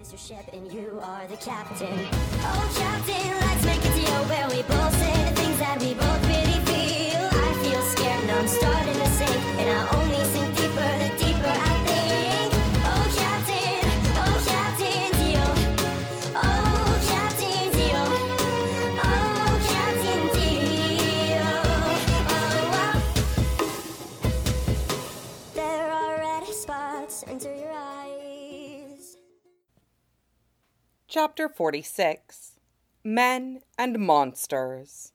is your ship and you are the captain. Oh, captain, let's make a deal where we both say the things that we both really feel. I feel scared and I'm starting to sink, and I only sink deeper the deeper I think. Oh, captain, deal. Oh, captain, deal. Oh, captain, deal. Oh, there are red spots under your eyes. Chapter 46. Men and Monsters.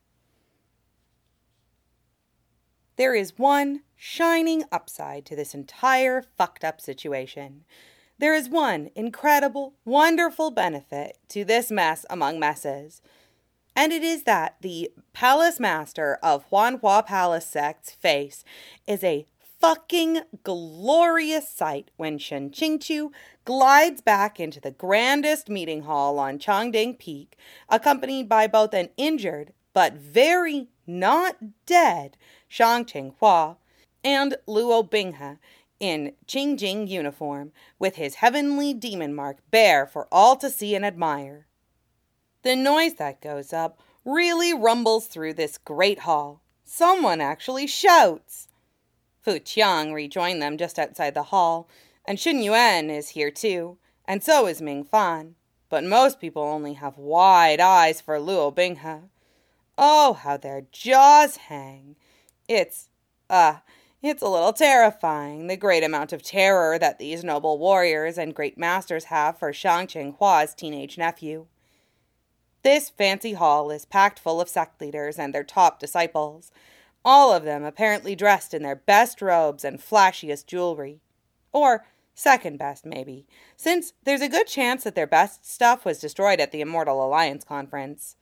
There is one shining upside to this entire fucked up situation. There is one incredible, wonderful benefit to this mess among messes. And it is that the Palace Master of Huanhua Palace Sect's face is a fucking glorious sight when Shen Qingqiu glides back into the grandest meeting hall on Changding Peak, accompanied by both an injured but very not dead Shang Qinghua and Luo Binghe in Qingjing uniform, with his heavenly demon mark bare for all to see and admire. The noise that goes up really rumbles through this great hall. Someone actually shouts. Fu Qiang rejoined them just outside the hall, and Xun Yuan is here too, and so is Ming Fan. But most people only have wide eyes for Luo Binghe. Oh, how their jaws hang. It's a little terrifying, the great amount of terror that these noble warriors and great masters have for Shang Qinghua's teenage nephew. This fancy hall is packed full of sect leaders and their top disciples, all of them apparently dressed in their best robes and flashiest jewelry. Or second best, maybe, since there's a good chance that their best stuff was destroyed at the Immortal Alliance conference.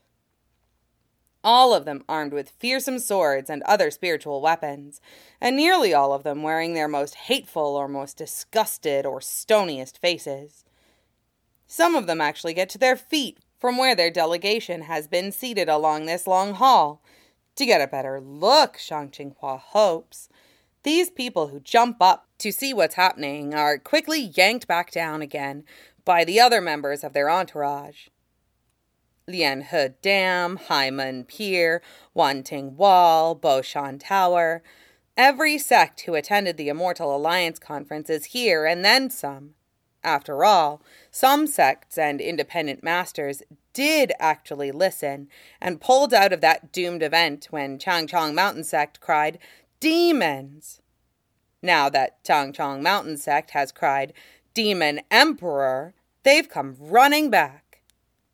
All of them armed with fearsome swords and other spiritual weapons, and nearly all of them wearing their most hateful or most disgusted or stoniest faces. Some of them actually get to their feet from where their delegation has been seated along this long hall, to get a better look, Shang Qinghua hopes. These people who jump up to see what's happening are quickly yanked back down again by the other members of their entourage. Lianhe Dam, Haimen Pier, Wanting Wall, Boshan Tower. Every sect who attended the Immortal Alliance conference is here, and then some. After all, some sects and independent masters did actually listen and pulled out of that doomed event when Changchong Mountain Sect cried, "Demons!" Now that Changchong Mountain Sect has cried, "Demon Emperor," they've come running back.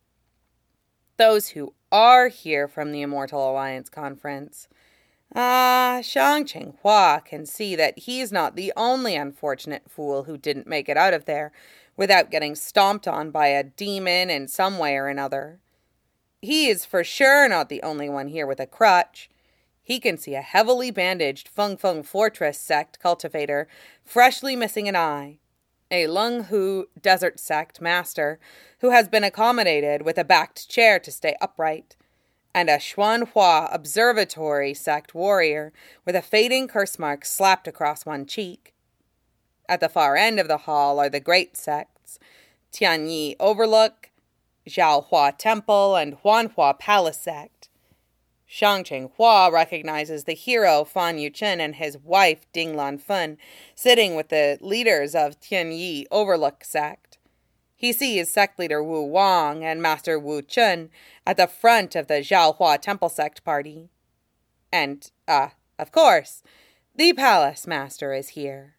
Those who are here from the Immortal Alliance conference, Shang Qinghua can see that he's not the only unfortunate fool who didn't make it out of there without getting stomped on by a demon in some way or another. He is for sure not the only one here with a crutch. He can see a heavily bandaged Feng Feng Fortress sect cultivator freshly missing an eye, a Lung Hu Desert sect master who has been accommodated with a backed chair to stay upright, and a Xuanhua Observatory sect warrior with a fading curse mark slapped across one cheek. At the far end of the hall are the great sects, Tianyi Overlook, Zhaohua Temple, and Huanhua Palace sect. Shang Qinghua recognizes the hero Fan Yuchen and his wife Ding Lanfen sitting with the leaders of Tianyi Overlook sect. He sees sect leader Wu Wang and Master Wu Chun at the front of the Zhaohua Temple sect party. And, of course, the Palace Master is here.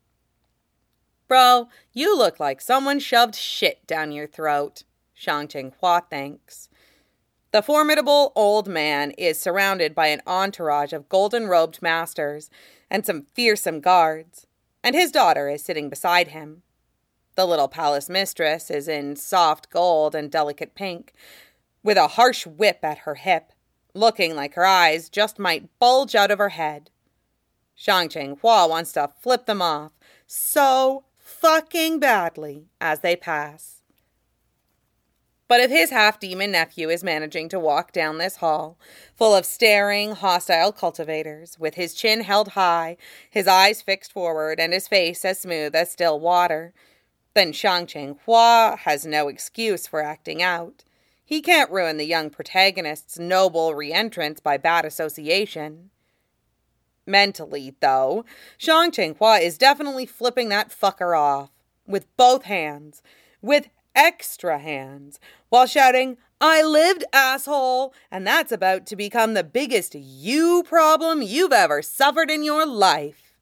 "Bro, you look like someone shoved shit down your throat," Shang Qinghua thinks. The formidable old man is surrounded by an entourage of golden-robed masters and some fearsome guards, and his daughter is sitting beside him. The little palace mistress is in soft gold and delicate pink, with a harsh whip at her hip, looking like her eyes just might bulge out of her head. Shang Qinghua wants to flip them off so fucking badly as they pass. But if his half-demon nephew is managing to walk down this hall, full of staring, hostile cultivators, with his chin held high, his eyes fixed forward, and his face as smooth as still water, Then Shang Hua has no excuse for acting out. He can't ruin the young protagonist's noble re-entrance by bad association. Mentally, though, Shang Hua is definitely flipping that fucker off. With both hands. With extra hands. While shouting, "I lived, asshole!" And that's about to become the biggest you problem you've ever suffered in your life.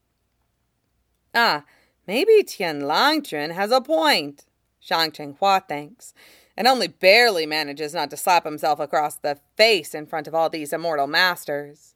Maybe Tian Langchun has a point, Shang Hua thinks, and only barely manages not to slap himself across the face in front of all these immortal masters.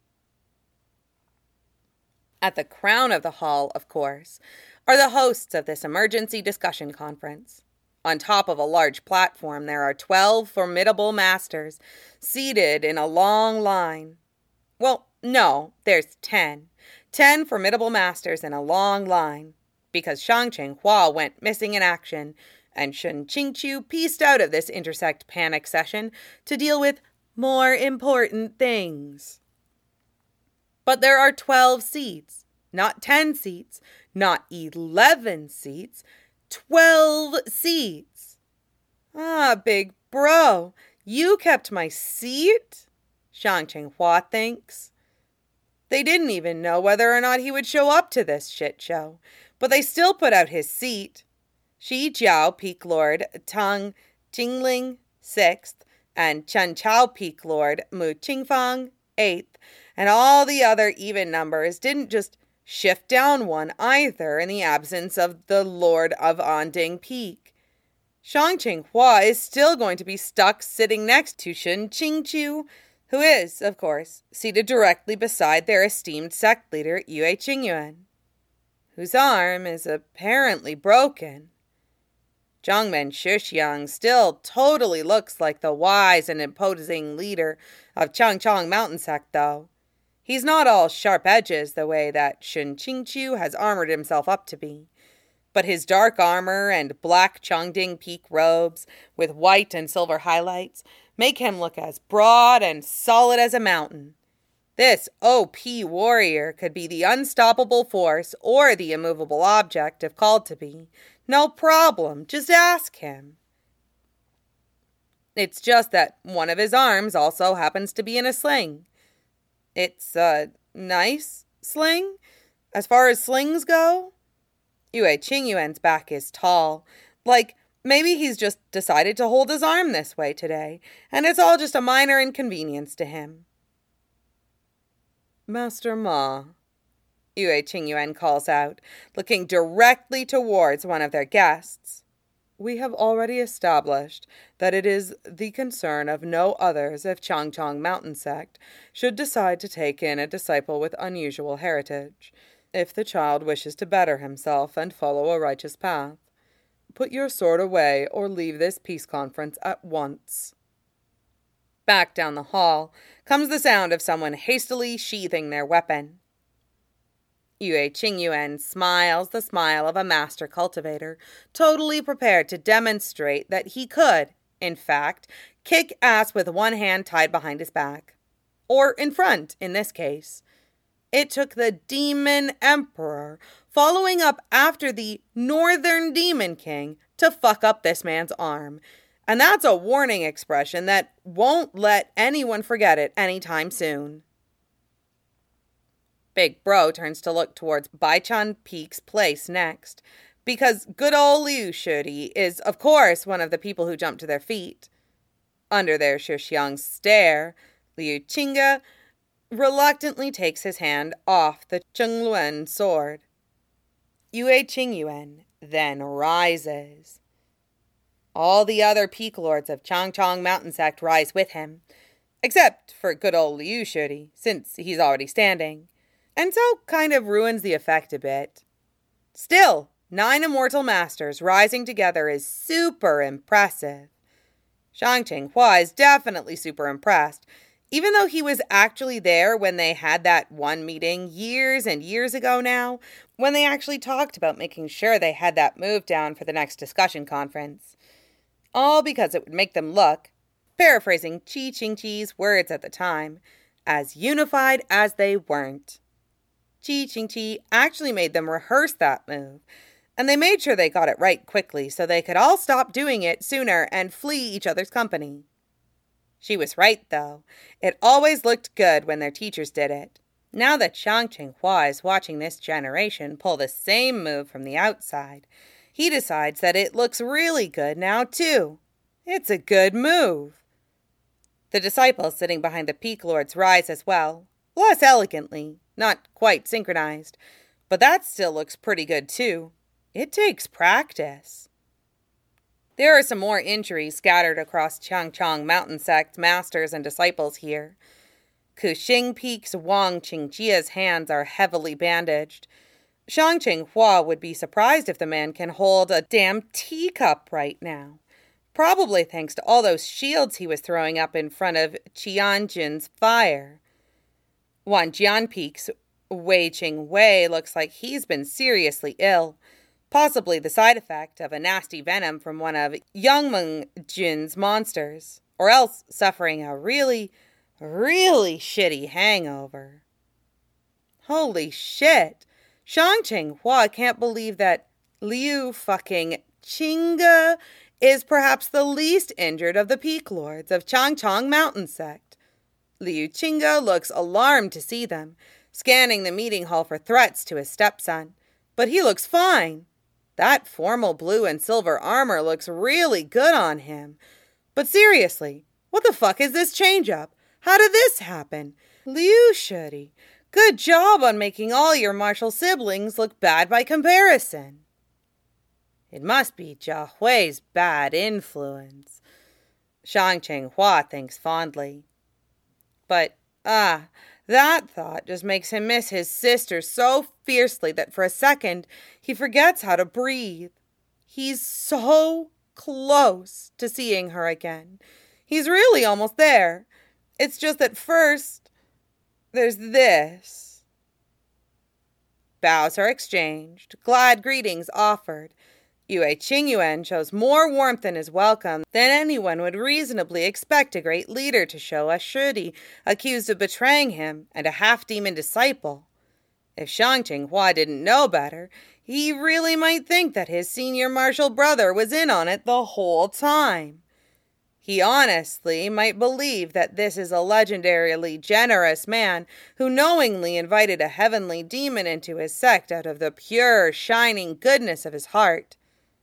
At the crown of the hall, of course, are the hosts of this emergency discussion conference. On top of a large platform, there are 12 formidable masters seated in a long line. Well, no, there's 10. 10 formidable masters in a long line, because Shang Hua went missing in action, and Shen Qingqiu pieced out of this intersect panic session to deal with more important things. But there are 12 seats, not 10 seats, not 11 seats, 12 seats. Big bro, you kept my seat? Shang Hua thinks. They didn't even know whether or not he would show up to this shit show, but they still put out his seat. Shi Jiao, Peak Lord, Tang Jingling, 6th, and Chen Chao, Peak Lord, Mu Qingfang, 8th, and all the other even numbers didn't just shift down one either in the absence of the Lord of Anding Peak. Shang Hua is still going to be stuck sitting next to Shen Qingqiu, who is, of course, seated directly beside their esteemed sect leader Yue Qingyuan, whose arm is apparently broken. Zhongmen Shixiang still totally looks like the wise and imposing leader of Changchong Mountain Sect, though. He's not all sharp edges the way that Shen Qingqiu has armored himself up to be. But his dark armor and black Chongding Peak robes with white and silver highlights make him look as broad and solid as a mountain. This OP warrior could be the unstoppable force or the immovable object if called to be. No problem, just ask him. It's just that one of his arms also happens to be in a sling. It's a nice sling, as far as slings go. Yue Qingyuan's back is tall. Like, maybe he's just decided to hold his arm this way today, and it's all just a minor inconvenience to him. Master Ma, Yue Qingyuan calls out, looking directly towards one of their guests. We have already established that it is the concern of no others if Changchong Mountain Sect should decide to take in a disciple with unusual heritage, if the child wishes to better himself and follow a righteous path. Put your sword away or leave this peace conference at once. Back down the hall comes the sound of someone hastily sheathing their weapon. Yue Qingyuan smiles the smile of a master cultivator, totally prepared to demonstrate that he could, in fact, kick ass with one hand tied behind his back. Or in front, in this case. It took the Demon Emperor following up after the Northern Demon King to fuck up this man's arm. And that's a warning expression that won't let anyone forget it anytime soon. Big Bro turns to look towards Baichan Peak's place next, because good old Liu Shudi is, of course, one of the people who jumped to their feet. Under their Shixiang stare, Liu Qingge reluctantly takes his hand off the Chengluan sword. Yue Qingyuan then rises. All the other peak lords of Changchong Mountain Sect rise with him, except for good old Liu Shudi, since he's already standing, and so kind of ruins the effect a bit. Still, 9 immortal masters rising together is super impressive. Shang Hua is definitely super impressed, even though he was actually there when they had that one meeting years and years ago now, when they actually talked about making sure they had that move down for the next discussion conference. All because it would make them look, paraphrasing Qi Qingqi's words at the time, as unified as they weren't. Qi Qingqi actually made them rehearse that move, And they made sure they got it right quickly so they could all stop doing it sooner and flee each other's company. She was right, though. It always looked good when their teachers did it. Now that Xiang Qinghua is watching this generation pull the same move from the outside, he decides that it looks really good now, too. It's a good move. The disciples sitting behind the Peak Lords rise as well, less elegantly, not quite synchronized, but that still looks pretty good, too. It takes practice. There are some more injuries scattered across Changchang Mountain Sect masters and disciples here. Kuxing Peak's Wang Qingjia's hands are heavily bandaged. Xiang Qinghua would be surprised if the man can hold a damn teacup right now. Probably thanks to all those shields he was throwing up in front of Qianjin's fire. Wanjian Peak's Wei Qingwei looks like he's been seriously ill, possibly the side effect of a nasty venom from one of Yangmeng Jin's monsters, or else suffering a really shitty hangover. Holy shit! Xiang Qinghua can't believe that Liu fucking Qingge is perhaps the least injured of the Peak Lords of Changchang Mountain Sect. Liu Qingge looks alarmed to see them, scanning the meeting hall for threats to his stepson. But he looks fine. That formal blue and silver armor looks really good on him. But seriously, what the fuck is this change-up? How did this happen? Liu Shuri, good job on making all your martial siblings look bad by comparison. It must be Jia Hui's bad influence, Xiang Qinghua thinks fondly. But, that thought just makes him miss his sister so fiercely that for a second he forgets how to breathe. He's so close to seeing her again. He's really almost there. It's just that first, there's this. Bows are exchanged, glad greetings offered. Yue Qingyuan shows more warmth in his welcome than anyone would reasonably expect a great leader to show a Shuri accused of betraying him and a half-demon disciple. If Xiang Qinghua didn't know better, he really might think that his senior martial brother was in on it the whole time. He honestly might believe that this is a legendarily generous man who knowingly invited a heavenly demon into his sect out of the pure, shining goodness of his heart.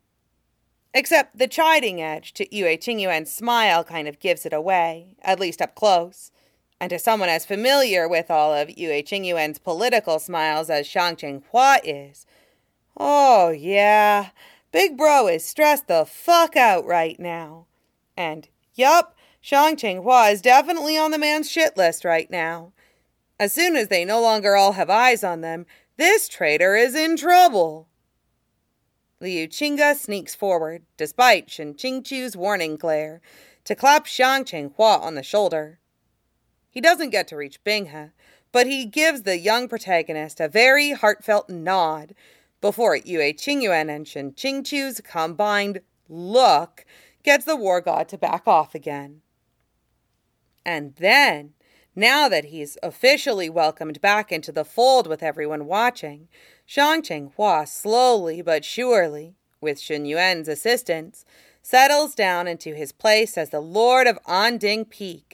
Except the chiding edge to Yue Qingyuan's smile kind of gives it away, at least up close. And to someone as familiar with all of Yue Qingyuan's political smiles as Xiang Qinghua is, oh yeah, Big Bro is stressed the fuck out right now. And, yup, Xiang Qinghua is definitely on the man's shit list right now. As soon as they no longer all have eyes on them, this traitor is in trouble. Liu Qingge sneaks forward, despite Shen Qingchu's warning glare, to clap Xiang Qinghua on the shoulder. He doesn't get to reach Binghe, but he gives the young protagonist a very heartfelt nod before Yue Qingyuan and Shen Qingchu's combined look gets the war god to back off again. And then, now that he's officially welcomed back into the fold with everyone watching, Xiang Qinghua slowly but surely, with Shen Yuan's assistance, settles down into his place as the Lord of Anding Peak.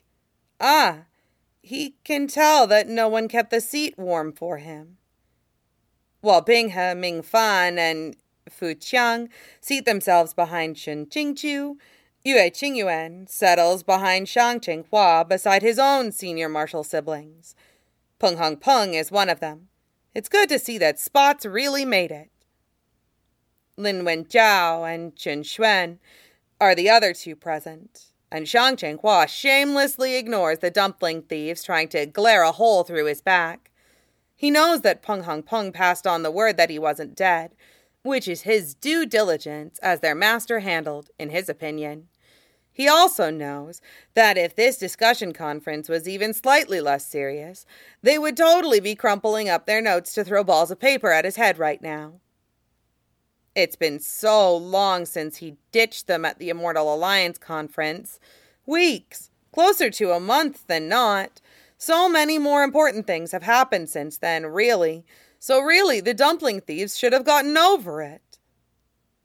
He can tell that no one kept the seat warm for him. While Binghe, Mingfan, and Fu Qiang seat themselves behind Shen Qingchu, Yue Qingyuan settles behind Xiang Qinghua beside his own senior martial siblings. Peng Hong Peng is one of them. It's good to see that Spots really made it. Lin Wenjiao and Chen Xuan are the other two present, and Xiang Qinghua shamelessly ignores the dumpling thieves trying to glare a hole through his back. He knows that Peng Hong Peng passed on the word that he wasn't dead, which is his due diligence as their master handled, in his opinion. He also knows that if this discussion conference was even slightly less serious, they would totally be crumpling up their notes to throw balls of paper at his head right now. It's been so long since he ditched them at the Immortal Alliance conference. Weeks, closer to a month than not. So many more important things have happened since then, really. So really, the dumpling thieves should have gotten over it.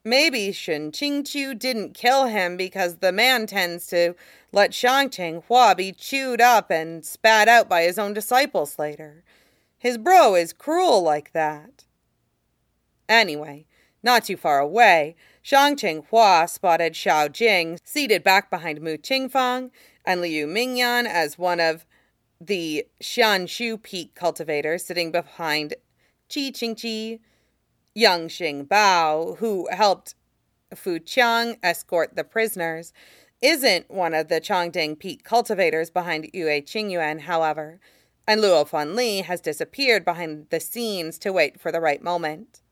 Maybe Shen Qingqiu didn't kill him because the man tends to let Shangqing Hua be chewed up and spat out by his own disciples later. His bro is cruel like that. Anyway, not too far away, Shangqing Hua spotted Xiao Jing seated back behind Mu Qingfang and Liu Mingyan as one of the Xianshu Peak cultivators sitting behind Qi Qingqi. Young Xing Bao, who helped Fu Qiang escort the prisoners, isn't one of the Chongding Peak cultivators behind Yue Qingyuan, however, and Luo Fanli has disappeared behind the scenes to wait for the right moment.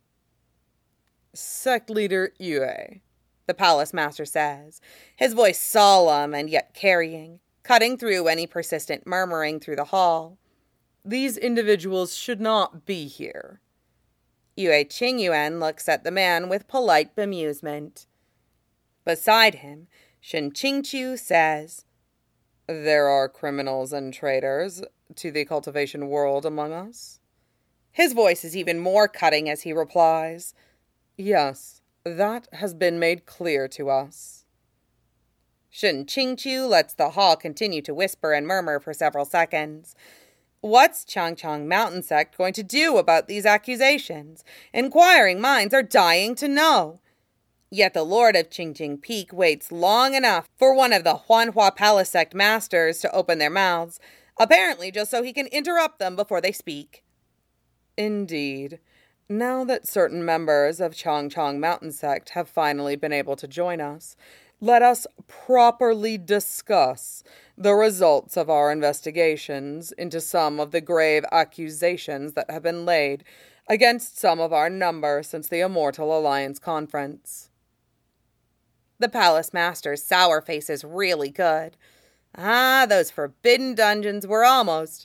Sect leader Yue, the palace master says, his voice solemn and yet carrying, cutting through any persistent murmuring through the hall. These individuals should not be here. Yue Qingyuan looks at the man with polite bemusement. Beside him, Shen Qingqiu says, There are criminals and traitors to the cultivation world among us. His voice is even more cutting as he replies, Yes, that has been made clear to us. Shen Qingqiu lets the hall continue to whisper and murmur for several seconds. What's Changchang Mountain Sect going to do about these accusations? Inquiring minds are dying to know. Yet the Lord of Qingjing Peak waits long enough for one of the Huanhua Palace Sect masters to open their mouths, apparently just so he can interrupt them before they speak. Indeed. Now that certain members of Changchang Mountain Sect have finally been able to join us, let us properly discuss the results of our investigations into some of the grave accusations that have been laid against some of our number since the Immortal Alliance Conference. The palace master's sour face is really good. Those forbidden dungeons were almost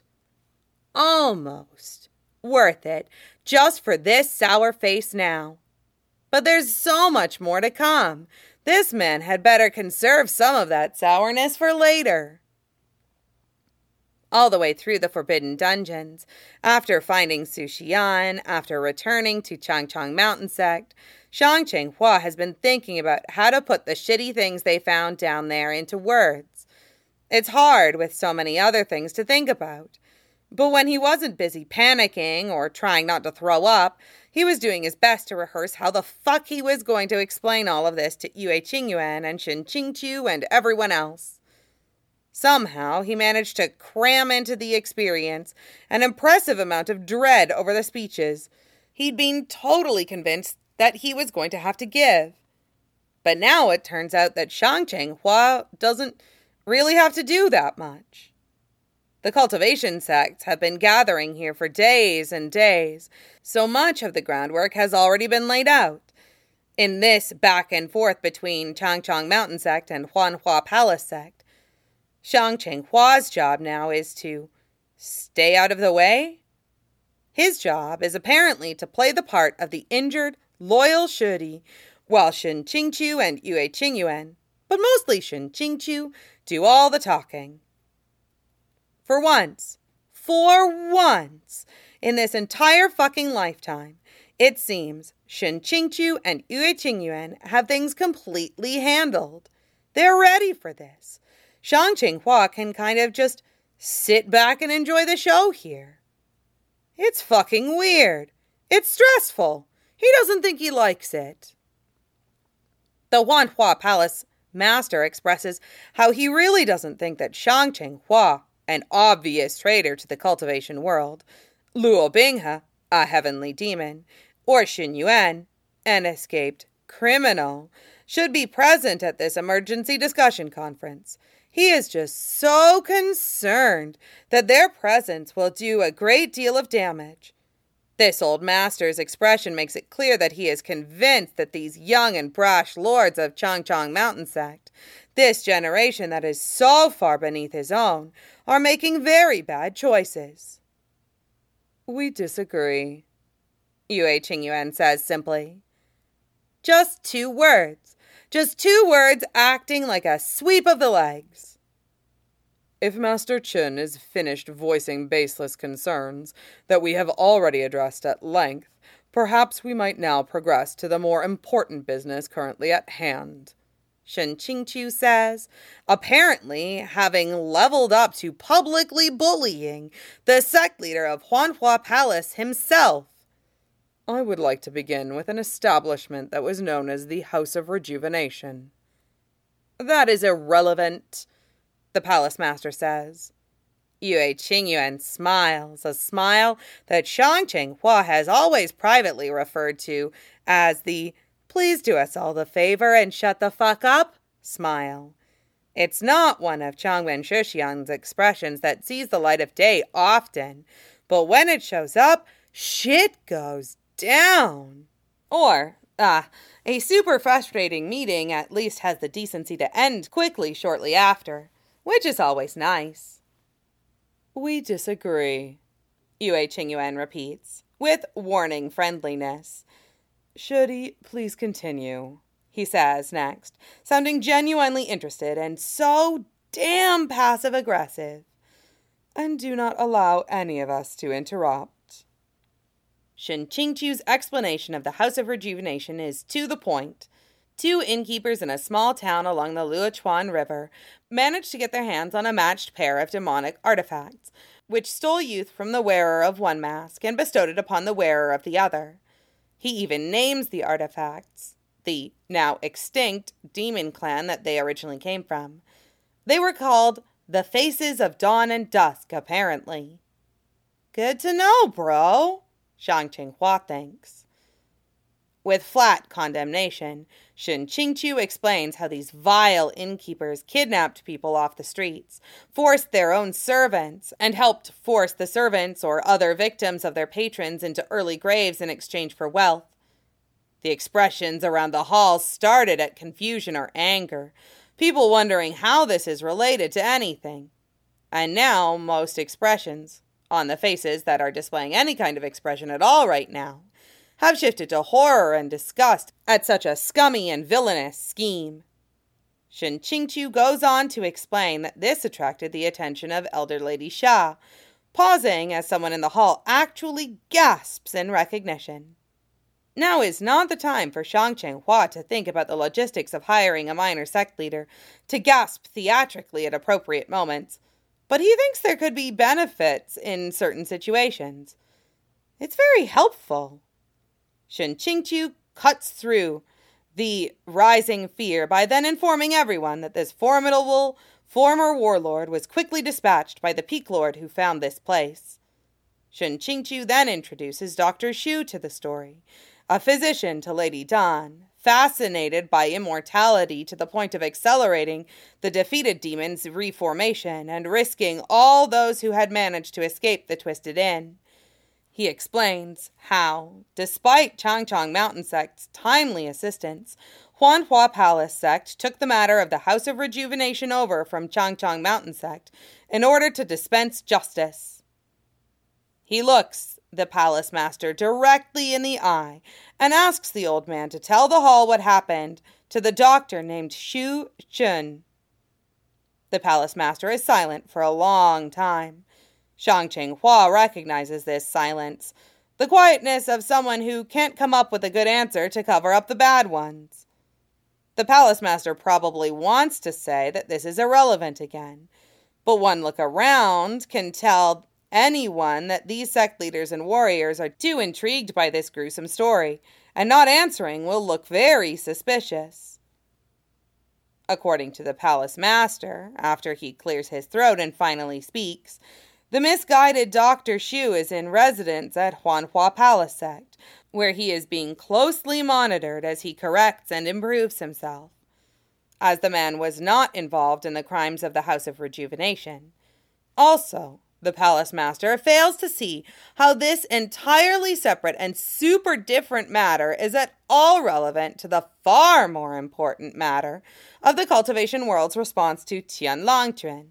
worth it just for this sour face now. But there's so much more to come. This man had better conserve some of that sourness for later. All the way through the forbidden dungeons, after finding Su Xian, after returning to Changchang Mountain Sect, Shangqing Hua has been thinking about how to put the shitty things they found down there into words. It's hard with so many other things to think about. But when he wasn't busy panicking or trying not to throw up, he was doing his best to rehearse how the fuck he was going to explain all of this to Yue Qingyuan and Shen Qingqiu and everyone else. Somehow, he managed to cram into the experience an impressive amount of dread over the speeches he'd been totally convinced that he was going to have to give. But now it turns out that Shangqing Hua doesn't really have to do that much. The cultivation sects have been gathering here for days and days, so much of the groundwork has already been laid out. In this back and forth between Changchang Mountain Sect and Huanhua Palace Sect, Shangqing Hua's job now is to stay out of the way. His job is apparently to play the part of the injured, loyal Shudi, while Shen Qingqiu and Yue Qingyuan, but mostly Shen Qingqiu, do all the talking. For once, in this entire fucking lifetime, it seems Shen Qingqiu and Yue Qingyuan have things completely handled. They're ready for this. Shangqing Hua can kind of just sit back and enjoy the show here. It's fucking weird. It's stressful. He doesn't think he likes it. The Huanhua Palace master expresses how he really doesn't think that Shangqing Hua, an obvious traitor to the cultivation world, Luo Binghe, a heavenly demon, or Xin Yuan, an escaped criminal, should be present at this emergency discussion conference. He is just so concerned that their presence will do a great deal of damage. This old master's expression makes it clear that he is convinced that these young and brash lords of Changchang Mountain Sect, this generation that is so far beneath his own, are making very bad choices. We disagree, Yue Qingyuan says simply. Just 2 words. Just 2 words acting like a sweep of the legs. If Master Qin is finished voicing baseless concerns that we have already addressed at length, Perhaps we might now progress to the more important business currently at hand, Shen Qingqiu says, apparently having leveled up to publicly bullying the sect leader of Huanhua Palace himself. I would like to begin with an establishment that was known as the House of Rejuvenation. That is irrelevant, the palace master says. Yue Qingyuan smiles, a smile that Shang Qinghua has always privately referred to as the "please do us all the favor and shut the fuck up" smile. It's not one of Changwen Shixiang's expressions that sees the light of day often, but when it shows up, shit goes down. Or, a super frustrating meeting at least has the decency to end quickly shortly after, which is always nice. We disagree, Yue Qingyuan repeats, with warning friendliness. Should he please continue, he says next, sounding genuinely interested and so damn passive-aggressive. And do not allow any of us to interrupt. Shen Qingqiu's explanation of the House of Rejuvenation is to the point. 2 innkeepers in a small town along the Luochuan River managed to get their hands on a matched pair of demonic artifacts, which stole youth from the wearer of one mask and bestowed it upon the wearer of the other. He even names the artifacts, the now extinct demon clan that they originally came from. They were called the Faces of Dawn and Dusk, apparently. Good to know, bro, Shang Qinghua thinks. With flat condemnation, Shen Qingqiu explains how these vile innkeepers kidnapped people off the streets, forced their own servants, and helped force the servants or other victims of their patrons into early graves in exchange for wealth. The expressions around the halls started at confusion or anger, people wondering how this is related to anything. And now most expressions, on the faces that are displaying any kind of expression at all right now, have shifted to horror and disgust at such a scummy and villainous scheme. Shen Qingqiu goes on to explain that this attracted the attention of Elder Lady Xia, pausing as someone in the hall actually gasps in recognition. Now is not the time for Shang Qinghua to think about the logistics of hiring a minor sect leader to gasp theatrically at appropriate moments, but he thinks there could be benefits in certain situations. It's very helpful. Shen Qingqiu cuts through the rising fear by then informing everyone that this formidable former warlord was quickly dispatched by the Peak Lord who found this place. Shen Qingqiu then introduces Dr. Xu to the story, a physician to Lady Dan, fascinated by immortality to the point of accelerating the defeated demon's reformation and risking all those who had managed to escape the Twisted Inn. He explains how, despite Changchang Mountain Sect's timely assistance, Huanhua Palace Sect took the matter of the House of Rejuvenation over from Changchang Mountain Sect in order to dispense justice. He looks the palace master directly in the eye and asks the old man to tell the hall what happened to the doctor named Xu Chun. The palace master is silent for a long time. Shang Qinghua recognizes this silence, the quietness of someone who can't come up with a good answer to cover up the bad ones. The palace master probably wants to say that this is irrelevant again, but one look around can tell anyone that these sect leaders and warriors are too intrigued by this gruesome story, and not answering will look very suspicious. According to the palace master, after he clears his throat and finally speaks, the misguided Dr. Xu is in residence at Huanhua Palace Sect, where he is being closely monitored as he corrects and improves himself. As the man was not involved in the crimes of the House of Rejuvenation. Also, the palace master fails to see how this entirely separate and super different matter is at all relevant to the far more important matter of the cultivation world's response to Tianlangquan.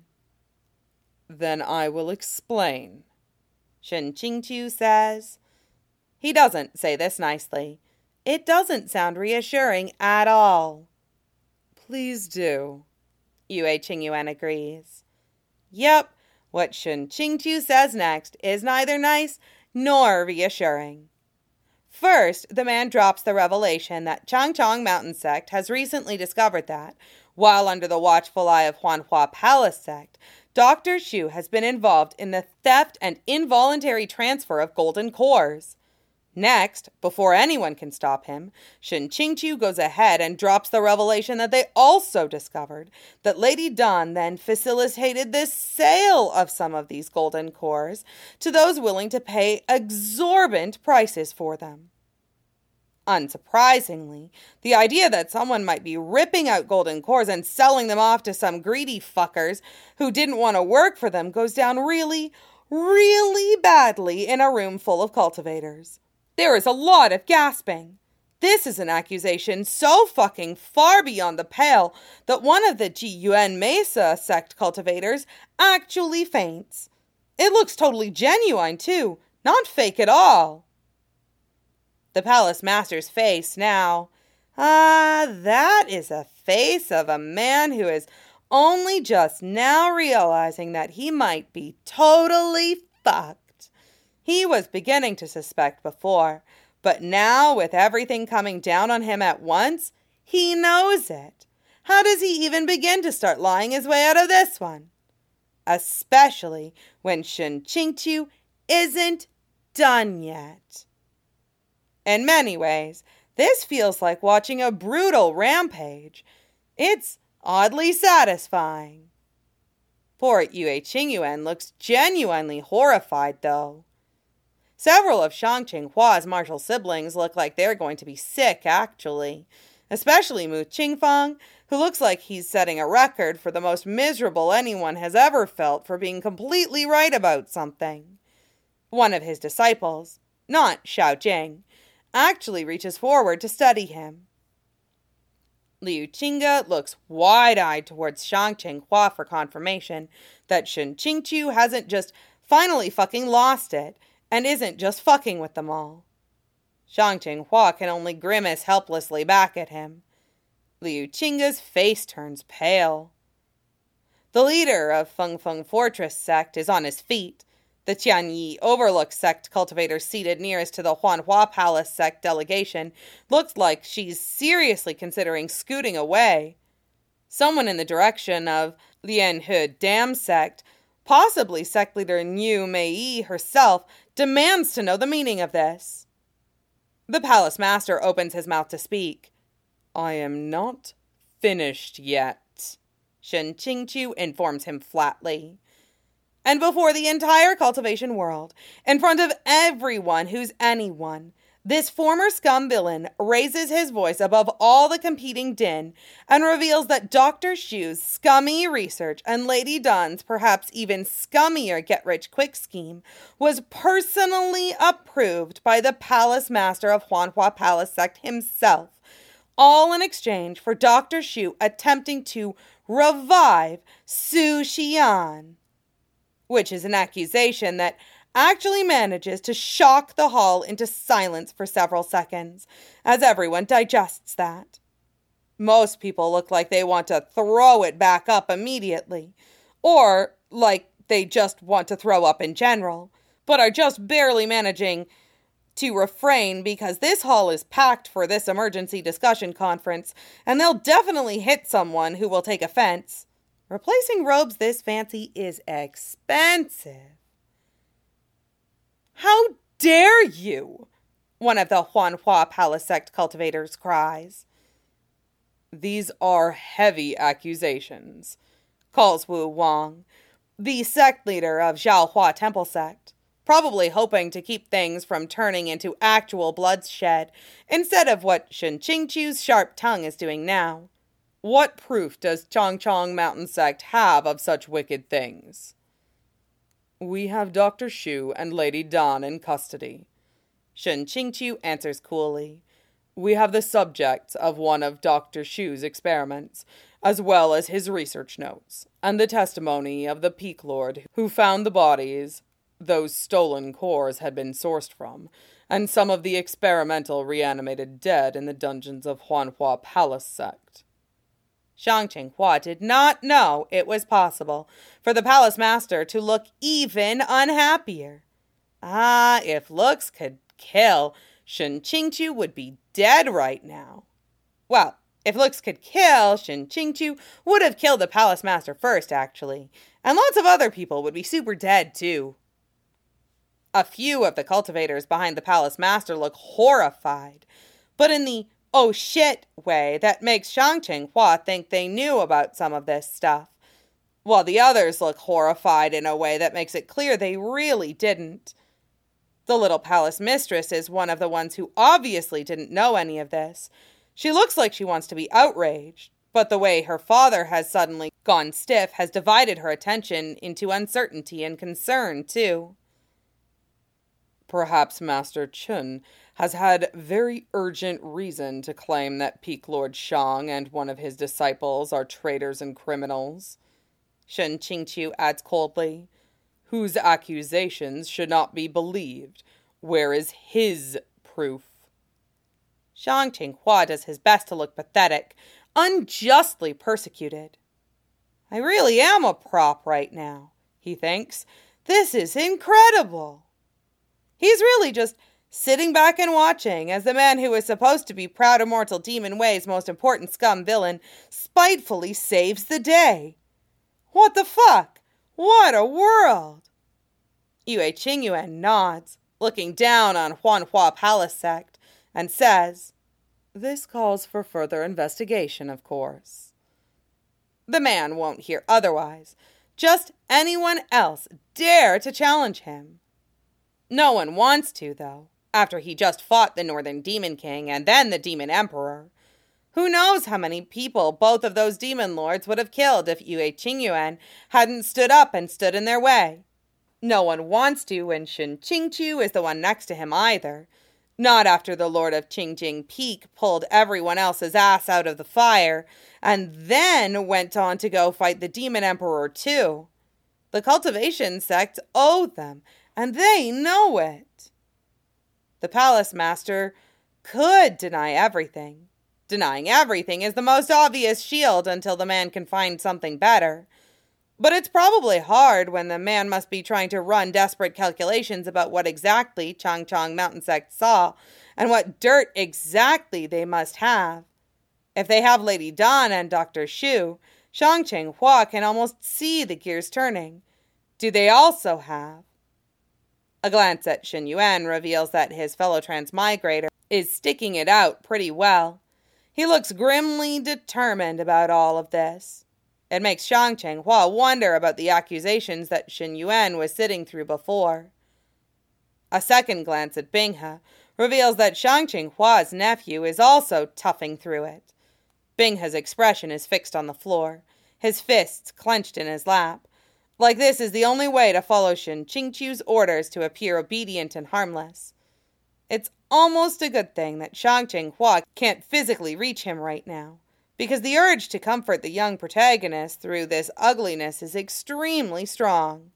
Then I will explain, Shen Qingqiu says. He doesn't say this nicely. It doesn't sound reassuring at all. Please do, Yue Qingyuan agrees. Yep, what Shen Qingqiu says next is neither nice nor reassuring. First, the man drops the revelation that Changchong Mountain Sect has recently discovered that, while under the watchful eye of Huanhua Palace Sect, Dr. Xu has been involved in the theft and involuntary transfer of golden cores. Next, before anyone can stop him, Shen Qingqiu goes ahead and drops the revelation that they also discovered that Lady Dan then facilitated the sale of some of these golden cores to those willing to pay exorbitant prices for them. Unsurprisingly, the idea that someone might be ripping out golden cores and selling them off to some greedy fuckers who didn't want to work for them goes down really, really badly in a room full of cultivators. There is a lot of gasping. This is an accusation so fucking far beyond the pale that one of the Jiyuan Mesa sect cultivators actually faints. It looks totally genuine, too, not fake at all. The palace master's face now. That is a face of a man who is only just now realizing that he might be totally fucked. He was beginning to suspect before, but now with everything coming down on him at once, he knows it. How does he even begin to start lying his way out of this one? Especially when Shen Qingqiu isn't done yet. In many ways, this feels like watching a brutal rampage. It's oddly satisfying. Poor Yue Qingyuan looks genuinely horrified, though. Several of Shang Qinghua's martial siblings look like they're going to be sick, actually. Especially Mu Qingfang, who looks like he's setting a record for the most miserable anyone has ever felt for being completely right about something. One of his disciples, not Xiao Jing, actually reaches forward to study him. Liu Qingge looks wide-eyed towards Shang Qinghua for confirmation that Shen Qingqiu hasn't just finally fucking lost it, and isn't just fucking with them all. Shang Qinghua can only grimace helplessly back at him. Liu Qingge's face turns pale. The leader of Feng Feng Fortress sect is on his feet. The Tianyi Overlook sect cultivator seated nearest to the Huanhua Palace sect delegation looks like she's seriously considering scooting away. Someone in the direction of Lianhe Dam sect, possibly sect leader Niu Mei herself, demands to know the meaning of this. The palace master opens his mouth to speak. I am not finished yet, Shen Qingqiu informs him flatly. And before the entire cultivation world, in front of everyone who's anyone, this former scum villain raises his voice above all the competing din and reveals that Dr. Xu's scummy research and Lady Dan's perhaps even scummier get-rich-quick scheme was personally approved by the palace master of Huanhua Palace Sect himself, all in exchange for Dr. Xu attempting to revive Su Xian, which is an accusation that actually manages to shock the hall into silence for several seconds, as everyone digests that. Most people look like they want to throw it back up immediately, or like they just want to throw up in general, but are just barely managing to refrain because this hall is packed for this emergency discussion conference, and they'll definitely hit someone who will take offense. Replacing robes this fancy is expensive. How dare you? One of the Huanhua Palace Sect cultivators cries. These are heavy accusations, calls Wu Wang, the sect leader of Zhaohua Temple Sect, probably hoping to keep things from turning into actual bloodshed instead of what Shen Qingqiu's sharp tongue is doing now. What proof does Changchong Mountain Sect have of such wicked things? We have Dr. Xu and Lady Dan in custody. Shen Qingqiu answers coolly. We have the subjects of one of Dr. Xu's experiments, as well as his research notes, and the testimony of the Peak Lord who found the bodies those stolen cores had been sourced from, and some of the experimental reanimated dead in the dungeons of Huanhua Palace Sect. Shang Qinghua did not know it was possible for the palace master to look even unhappier. If looks could kill, Shen Qingqiu would be dead right now. Well, if looks could kill, Shen Qingqiu would have killed the palace master first, actually, and lots of other people would be super dead, too. A few of the cultivators behind the palace master look horrified, but in the oh shit way that makes Shang Qinghua think they knew about some of this stuff, while the others look horrified in a way that makes it clear they really didn't. The little palace mistress is one of the ones who obviously didn't know any of this. She looks like she wants to be outraged, but the way her father has suddenly gone stiff has divided her attention into uncertainty and concern, too. Perhaps Master Chun has had very urgent reason to claim that Peak Lord Shang and one of his disciples are traitors and criminals, Shen Qingqiu adds coldly, whose accusations should not be believed. Where is his proof? Shang Qinghua does his best to look pathetic, unjustly persecuted. I really am a prop right now, he thinks. This is incredible. He's really just sitting back and watching as the man who is supposed to be Proud Immortal Demon Way's most important scum villain spitefully saves the day. What the fuck? What a world! Yue Qingyuan nods, looking down on Huanhua Palace sect, and says, This calls for further investigation, of course. The man won't hear otherwise. Just anyone else dare to challenge him. No one wants to, though, after he just fought the Northern Demon King and then the Demon Emperor. Who knows how many people both of those demon lords would have killed if Yue Qingyuan hadn't stood up and stood in their way. No one wants to when Shen Qingqiu is the one next to him either. Not after the Lord of Qingjing Peak pulled everyone else's ass out of the fire and then went on to go fight the Demon Emperor too. The cultivation sect owed them, and they know it. The palace master could deny everything. Denying everything is the most obvious shield until the man can find something better. But it's probably hard when the man must be trying to run desperate calculations about what exactly Changchang Mountain Sect saw and what dirt exactly they must have. If they have Lady Dan and Dr. Shu, Shang Qinghua can almost see the gears turning. Do they also have? A glance at Shen Yuan reveals that his fellow transmigrator is sticking it out pretty well. He looks grimly determined about all of this. It makes Shang Qinghua wonder about the accusations that Shen Yuan was sitting through before. A second glance at Binghe reveals that Shang Qinghua's nephew is also toughing through it. Binghe's expression is fixed on the floor, his fists clenched in his lap. Like this is the only way to follow Shen Qingqiu's orders to appear obedient and harmless. It's almost a good thing that Shang Qinghua can't physically reach him right now, because the urge to comfort the young protagonist through this ugliness is extremely strong.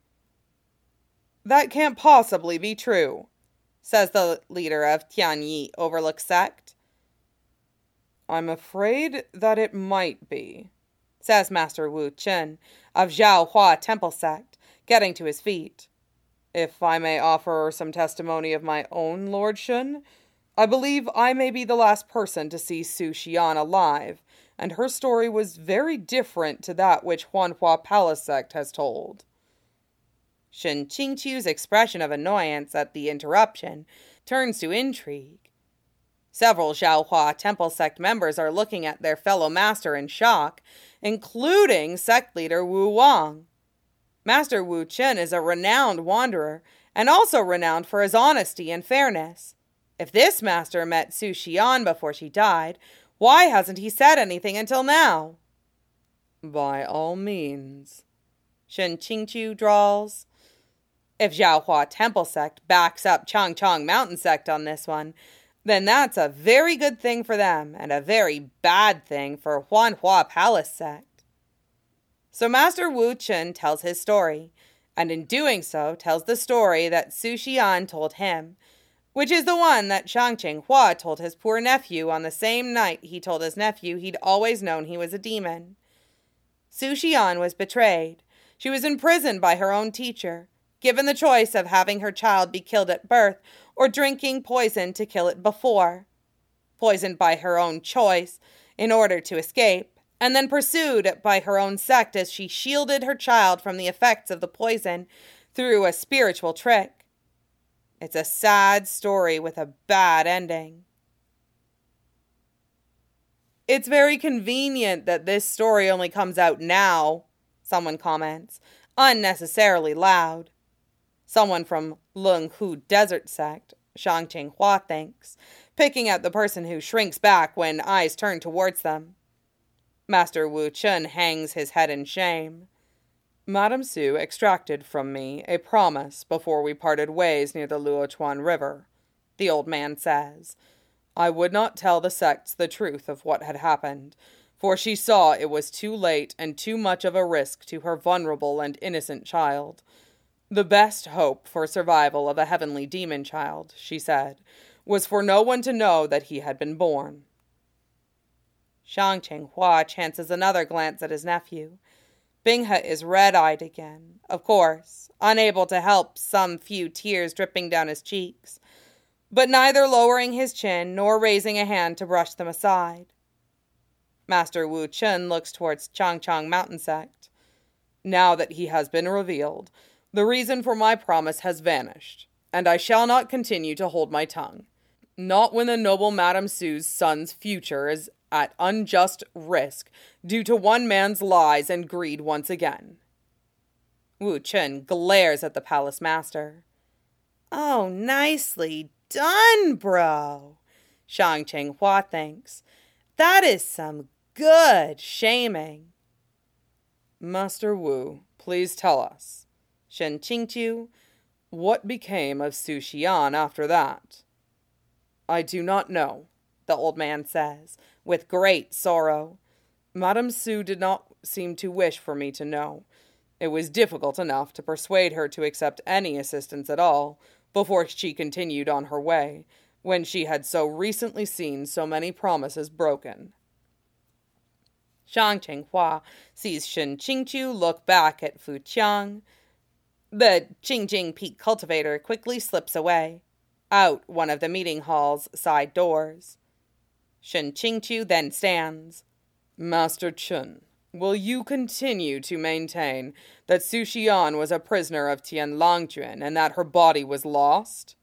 That can't possibly be true, says the leader of Tianyi Overlook Sect. I'm afraid that it might be, says Master Wu Chen of Zhao Hua Temple Sect, getting to his feet. If I may offer some testimony of my own, Lord Shun, I believe I may be the last person to see Su Xian alive, and her story was very different to that which Huanhua Palace Sect has told. Shen Qingqiu's expression of annoyance at the interruption turns to intrigue. Several Zhaohua Temple Sect members are looking at their fellow master in shock, including sect leader Wu Wang. Master Wu Chen is a renowned wanderer, and also renowned for his honesty and fairness. If this master met Su Xian before she died, why hasn't he said anything until now? By all means, Shen Qingqiu drawls. If Zhaohua Temple Sect backs up Changchang Mountain Sect on this one, then that's a very good thing for them and a very bad thing for Huanhua Palace Sect. So Master Wu Chen tells his story, and in doing so tells the story that Su Xian told him, which is the one that Shang Qinghua told his poor nephew on the same night he told his nephew he'd always known he was a demon. Su Xian was betrayed. She was imprisoned by her own teacher, given the choice of having her child be killed at birth or drinking poison to kill it before. Poisoned by her own choice in order to escape, and then pursued by her own sect as she shielded her child from the effects of the poison through a spiritual trick. It's a sad story with a bad ending. It's very convenient that this story only comes out now, someone comments, unnecessarily loud. Someone from Lung Hu Desert Sect, Shang Qinghua thinks, picking out the person who shrinks back when eyes turn towards them. Master Wu Chun hangs his head in shame. Madame Su extracted from me a promise before we parted ways near the Luochuan River, the old man says. I would not tell the sects the truth of what had happened, for she saw it was too late and too much of a risk to her vulnerable and innocent child. The best hope for survival of a heavenly demon child, she said, was for no one to know that he had been born. Shang Qinghua chances another glance at his nephew. Binghe is red-eyed again, of course, unable to help some few tears dripping down his cheeks, but neither lowering his chin nor raising a hand to brush them aside. Master Wu Chun looks towards Changchang Mountain Sect. Now that he has been revealed, the reason for my promise has vanished, and I shall not continue to hold my tongue. Not when the noble Madame Su's son's future is at unjust risk due to one man's lies and greed once again. Wu Chun glares at the palace master. Oh, nicely done, bro, Shang Qinghua thinks. That is some good shaming. Master Wu, please tell us, Shen Qingqiu, what became of Su Xian after that? I do not know, the old man says, with great sorrow. Madame Su did not seem to wish for me to know. It was difficult enough to persuade her to accept any assistance at all before she continued on her way, when she had so recently seen so many promises broken. Shang Qinghua sees Shen Qingqiu look back at Fu Qiang. The Qingjing Peak cultivator quickly slips away, out one of the meeting hall's side doors. Shen Qingqiu then stands. Master Chun, will you continue to maintain that Su Xian was a prisoner of Tian Langjuan and that her body was lost?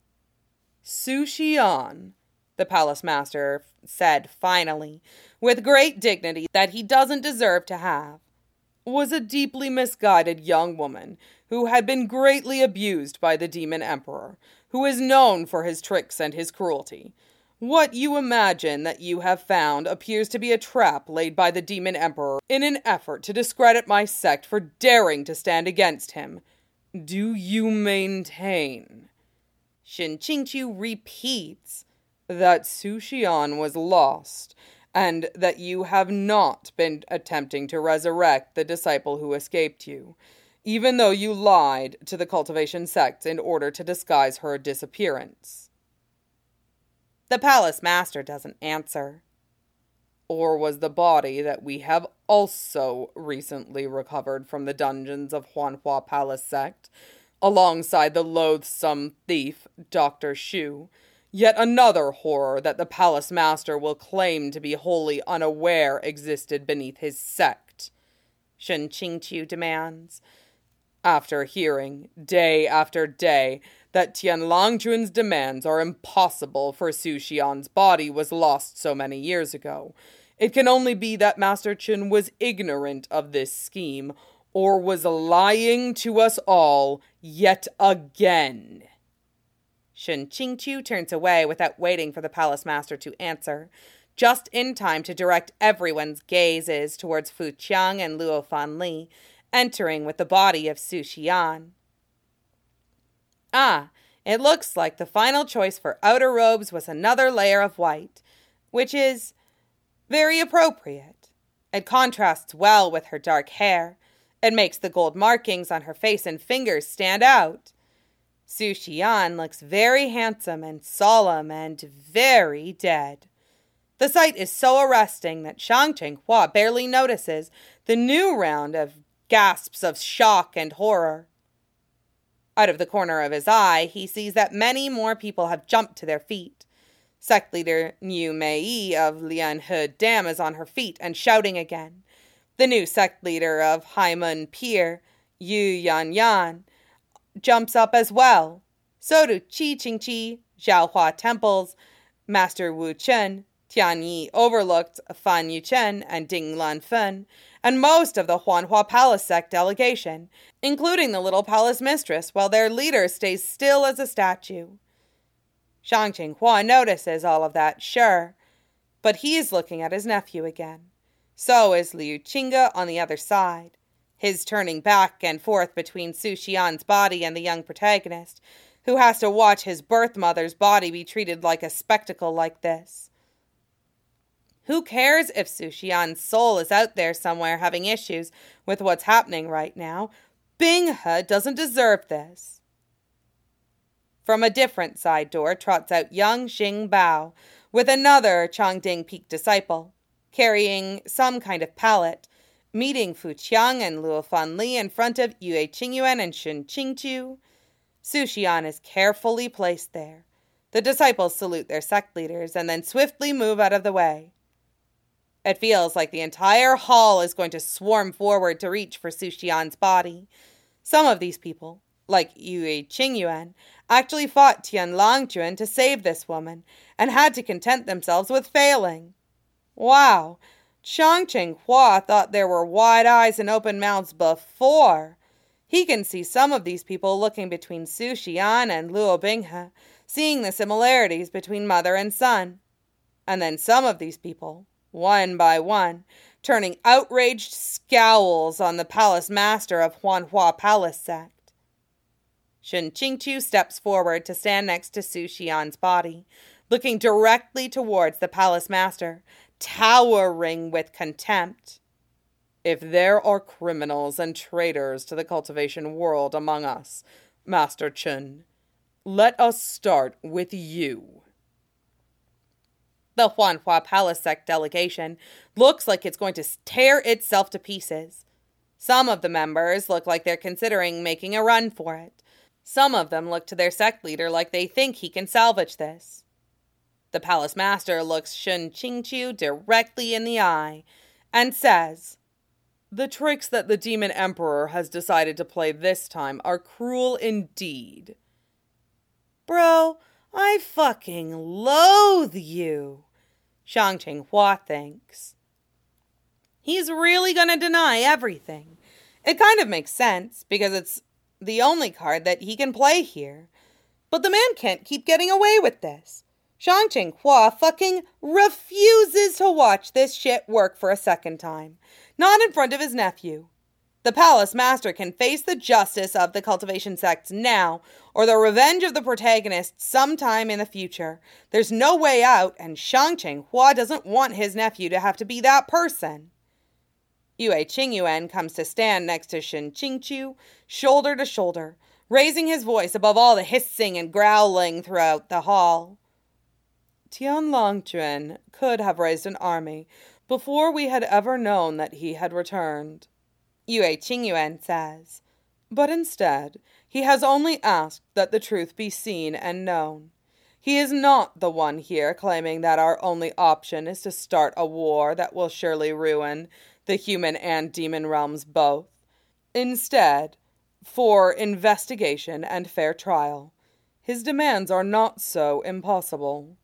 Su Xian, the palace master said finally, with great dignity that he doesn't deserve to have, was a deeply misguided young woman who had been greatly abused by the demon emperor, who is known for his tricks and his cruelty. What you imagine that you have found appears to be a trap laid by the demon emperor in an effort to discredit my sect for daring to stand against him. Do you maintain? Shen Qingqiu repeats that Su Xian was lost, and that you have not been attempting to resurrect the disciple who escaped you, even though you lied to the cultivation sects in order to disguise her disappearance. The palace master doesn't answer. Or was the body that we have also recently recovered from the dungeons of Huanhua Palace sect, alongside the loathsome thief, Dr. Shu, yet another horror that the palace master will claim to be wholly unaware existed beneath his sect? Shen Qingqiu demands. After hearing, day after day, that Tian Langjuan's demands are impossible for Su Xian's body was lost so many years ago, it can only be that Master Chun was ignorant of this scheme, or was lying to us all yet again. Shen Qingqiu turns away without waiting for the palace master to answer, just in time to direct everyone's gazes towards Fu Qiang and Luo Fanli, entering with the body of Su Xian. Ah, it looks like the final choice for outer robes was another layer of white, which is very appropriate. It contrasts well with her dark hair. It makes the gold markings on her face and fingers stand out. Su Xian looks very handsome and solemn and very dead. The sight is so arresting that Shang Qinghua barely notices the new round of gasps of shock and horror. Out of the corner of his eye, he sees that many more people have jumped to their feet. Sect leader Niu Mei of Lian He Dam is on her feet and shouting again. The new sect leader of Haimun Pier, Yu Yan Yan, jumps up as well. So do Qi Qingqi, Zhaohua Temples, Master Wu Chen, Tianyi Overlooked, Fan Yuchen, and Ding Lan Fen, and most of the Huanhua Palace sect delegation, including the little palace mistress, while their leader stays still as a statue. Shang Qinghua notices all of that, sure, but he's looking at his nephew again. So is Liu Qingge on the other side, his turning back and forth between Su Xian's body and the young protagonist, who has to watch his birth mother's body be treated like a spectacle like this. Who cares if Su Xian's soul is out there somewhere having issues with what's happening right now? Binghe doesn't deserve this. From a different side door trots out young Xing Bao with another Changding Peak disciple, carrying some kind of pallet, meeting Fu Qiang and Luo Fanli in front of Yue Qingyuan and Shun Qingqiu. Su Xian is carefully placed there. The disciples salute their sect leaders and then swiftly move out of the way. It feels like the entire hall is going to swarm forward to reach for Su Xian's body. Some of these people, like Yue Qingyuan, actually fought Tian Langjuan to save this woman and had to content themselves with failing. Wow, Shang Qinghua thought there were wide eyes and open mouths before. He can see some of these people looking between Su Xian and Luo Binghe, seeing the similarities between mother and son. And then some of these people, one by one, turning outraged scowls on the palace master of Huanhua Palace sect. Shun Qingqiu steps forward to stand next to Su Xian's body, looking directly towards the palace master, towering with contempt. If there are criminals and traitors to the cultivation world among us, Master Chen, let us start with you. The Huanhua Palace sect delegation looks like it's going to tear itself to pieces. Some of the members look like they're considering making a run for it. Some of them look to their sect leader like they think he can salvage this. The palace master looks Shun Qingqiu directly in the eye and says, "The tricks that the demon emperor has decided to play this time are cruel indeed." Bro, I fucking loathe you, Shang Qinghua thinks. He's really gonna deny everything. It kind of makes sense, because it's the only card that he can play here. But the man can't keep getting away with this. Shang Qinghua fucking refuses to watch this shit work for a second time. Not in front of his nephew. The palace master can face the justice of the cultivation sects now, or the revenge of the protagonist sometime in the future. There's no way out, and Shang Qinghua doesn't want his nephew to have to be that person. Yue Qingyuan comes to stand next to Shun Qingqiu, shoulder to shoulder, raising his voice above all the hissing and growling throughout the hall. Tian Langjuan could have raised an army before we had ever known that he had returned, Yue Qingyuan says, but instead he has only asked that the truth be seen and known. He is not the one here claiming that our only option is to start a war that will surely ruin the human and demon realms both. Instead, for investigation and fair trial, his demands are not so impossible.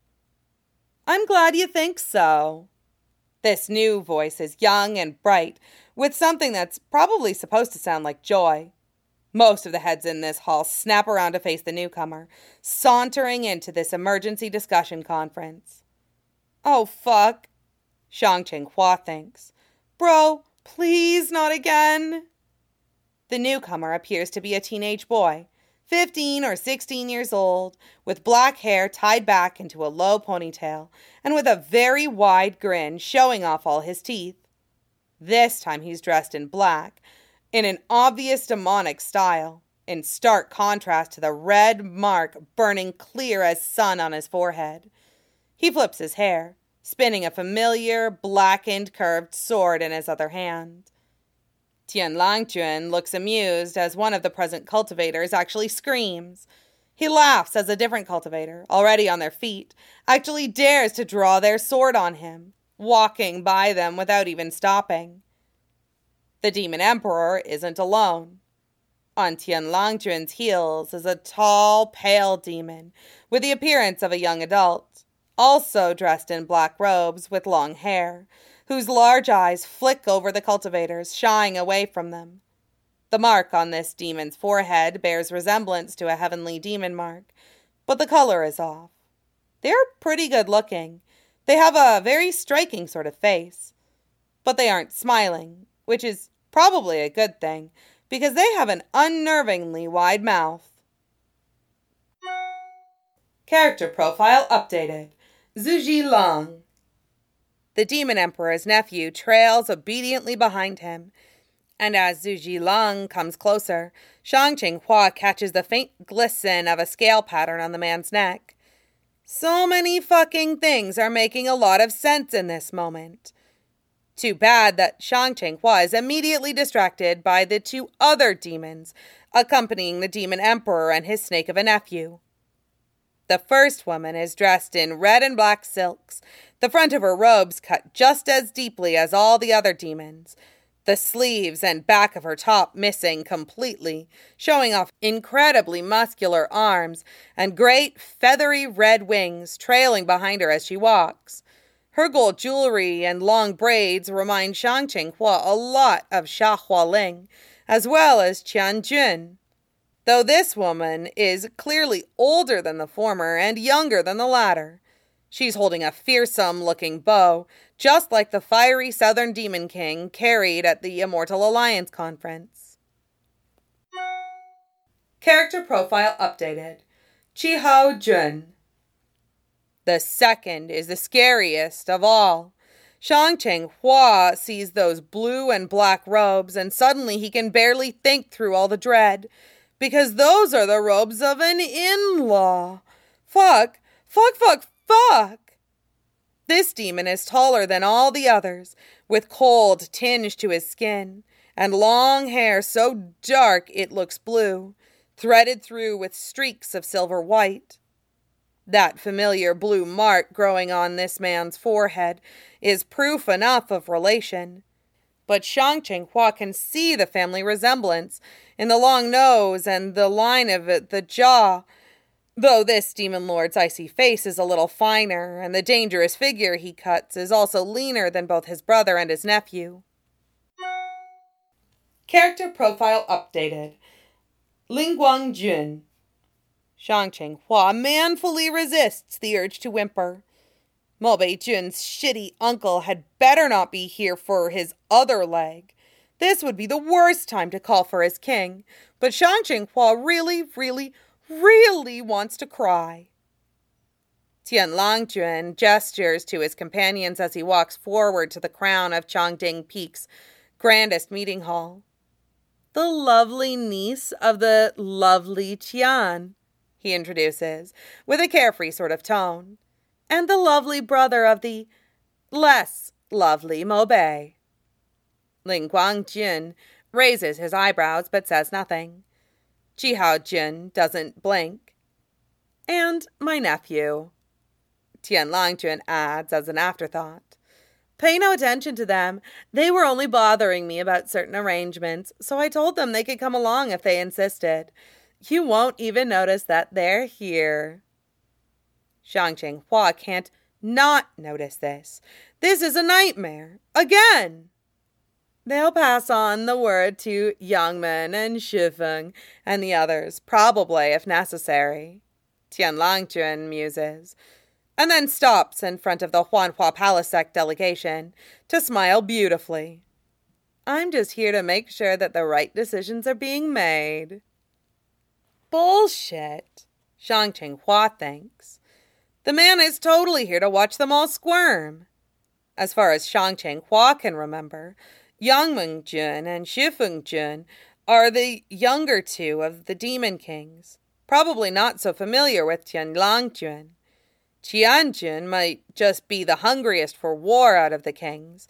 I'm glad you think so. This new voice is young and bright, with something that's probably supposed to sound like joy. Most of the heads in this hall snap around to face the newcomer, sauntering into this emergency discussion conference. Oh, fuck, Shang Qinghua thinks. Bro, please not again. The newcomer appears to be a teenage boy, 15 or 16 years old, with black hair tied back into a low ponytail, and with a very wide grin showing off all his teeth. This time he's dressed in black, in an obvious demonic style, in stark contrast to the red mark burning clear as sun on his forehead. He flips his hair, spinning a familiar, blackened, curved sword in his other hand. Tian Langjuan looks amused as one of the present cultivators actually screams. He laughs as a different cultivator, already on their feet, actually dares to draw their sword on him, walking by them without even stopping. The Demon Emperor isn't alone. On Tian Langjuan's heels is a tall, pale demon with the appearance of a young adult, also dressed in black robes with long hair, whose large eyes flick over the cultivators, shying away from them. The mark on this demon's forehead bears resemblance to a heavenly demon mark, but the color is off. They're pretty good looking. They have a very striking sort of face, but they aren't smiling, which is probably a good thing, because they have an unnervingly wide mouth. Character profile updated. Zhuji Lang. The Demon Emperor's nephew trails obediently behind him, and as Zhuji Lang comes closer, Shang Qinghua catches the faint glisten of a scale pattern on the man's neck. So many fucking things are making a lot of sense in this moment. Too bad that Shang Qinghua is immediately distracted by the two other demons accompanying the Demon Emperor and his snake of a nephew. The first woman is dressed in red and black silks, the front of her robes cut just as deeply as all the other demons, the sleeves and back of her top missing completely, showing off incredibly muscular arms and great feathery red wings trailing behind her as she walks. Her gold jewelry and long braids remind Shang Qinghua a lot of Xia Hualing, as well as Qian Jun, though this woman is clearly older than the former and younger than the latter. She's holding a fearsome-looking bow, just like the fiery Southern Demon King carried at the Immortal Alliance conference. Character profile updated. Qihao Jun. The second is the scariest of all. Shang Qinghua sees those blue and black robes, and suddenly he can barely think through all the dread, because those are the robes of an in-law. Fuck. This demon is taller than all the others, with cold tinge to his skin, and long hair so dark it looks blue, threaded through with streaks of silver white. That familiar blue mark growing on this man's forehead is proof enough of relation. But Shang Qinghua can see the family resemblance in the long nose and the line of the jaw, though this demon lord's icy face is a little finer, and the dangerous figure he cuts is also leaner than both his brother and his nephew. Character profile updated. Lingguang Jun. Shang Qinghua manfully resists the urge to whimper. Mo Beijun's shitty uncle had better not be here for his other leg. This would be the worst time to call for his king, but Shang Qinghua really wants to cry. Tian Langjuan gestures to his companions as he walks forward to the crown of Chongding Peak's grandest meeting hall. The lovely niece of the lovely Tian, he introduces, with a carefree sort of tone, and the lovely brother of the less lovely Mo Bei. Ling Guangjun raises his eyebrows but says nothing. Qihao Jun doesn't blink. And my nephew, Tian Langjuan adds as an afterthought. Pay no attention to them. They were only bothering me about certain arrangements, so I told them they could come along if they insisted. You won't even notice that they're here. Shang Qinghua can't not notice this. This is a nightmare. Again! They'll pass on the word to Yangmen and Shifeng and the others, probably if necessary, Tian Langjuan muses, and then stops in front of the Huanhua Palisect delegation to smile beautifully. I'm just here to make sure that the right decisions are being made. Bullshit, Shang Qinghua thinks. The man is totally here to watch them all squirm. As far as Shang Qinghua can remember, Yangmen Jun and Shifeng Jun are the younger two of the Demon Kings, probably not so familiar with Tian Langjuan. Qian Jun might just be the hungriest for war out of the kings,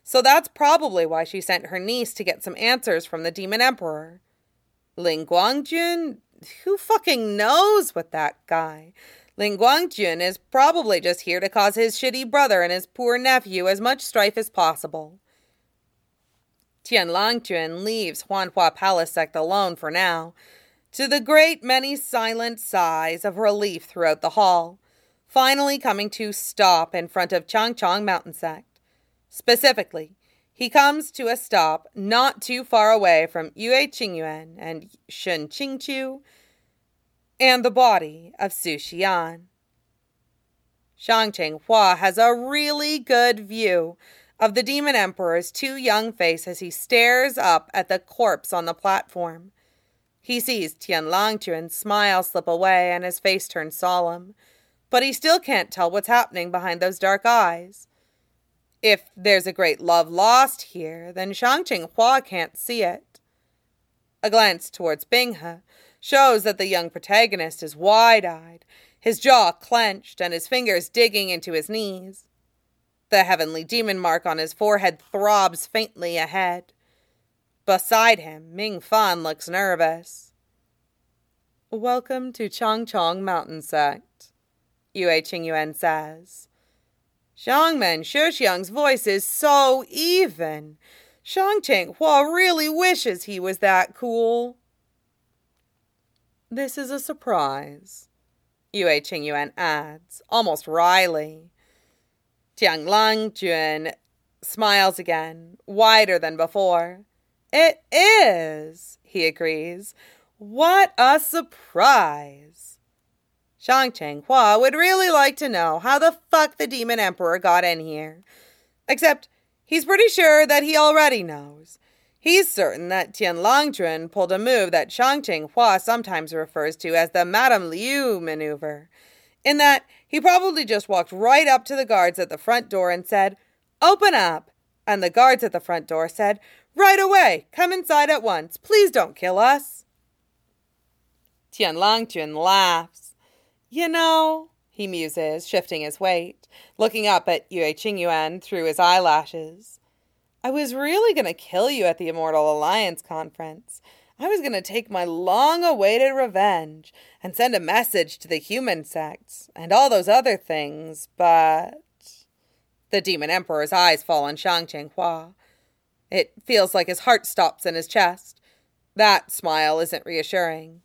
So that's probably why she sent her niece to get some answers from the Demon Emperor. Ling Guangjun? Who fucking knows with that guy? Ling Guangjun is probably just here to cause his shitty brother and his poor nephew as much strife as possible. Tianlongjuan leaves Huanhua Palace sect alone for now, to the great many silent sighs of relief throughout the hall, finally coming to stop in front of Changchong Mountain Sect. Specifically, he comes to a stop not too far away from Yue Qingyuan and Shen Qingqiu and the body of Su Xian. Shang Qinghua has a really good view of the Demon Emperor's two young faces as he stares up at the corpse on the platform. He sees Tianlongjuan's smile slip away and his face turn solemn, but he still can't tell what's happening behind those dark eyes. If there's a great love lost here, then Shang Qinghua can't see it. A glance towards Binghe shows that the young protagonist is wide-eyed, his jaw clenched and his fingers digging into his knees. The heavenly demon mark on his forehead throbs faintly ahead. Beside him, Ming Fan looks nervous. "Welcome to Changchong Mountain Sect," Yue Qingyuan says. Xiangmen Shixiang's voice is so even. Shang Qinghua really wishes he was that cool. "This is a surprise," Yue Qingyuan adds, almost wryly. Tianlongjuan smiles again, wider than before. "It is," he agrees. "What a surprise." Shang Qinghua would really like to know how the fuck the Demon Emperor got in here. Except he's pretty sure that he already knows. He's certain that Tianlongjuan pulled a move that Shang Qinghua sometimes refers to as the Madame Liu maneuver, in that he probably just walked right up to the guards at the front door and said, "Open up," and the guards at the front door said, "Right away, come inside at once, please don't kill us." Tianlongjuan laughs. "You know," he muses, shifting his weight, looking up at Yue Qingyuan through his eyelashes, "I was really going to kill you at the Immortal Alliance conference. I was going to take my long-awaited revenge and send a message to the human sects and all those other things, but..." The Demon Emperor's eyes fall on Shang Qinghua. It feels like his heart stops in his chest. That smile isn't reassuring.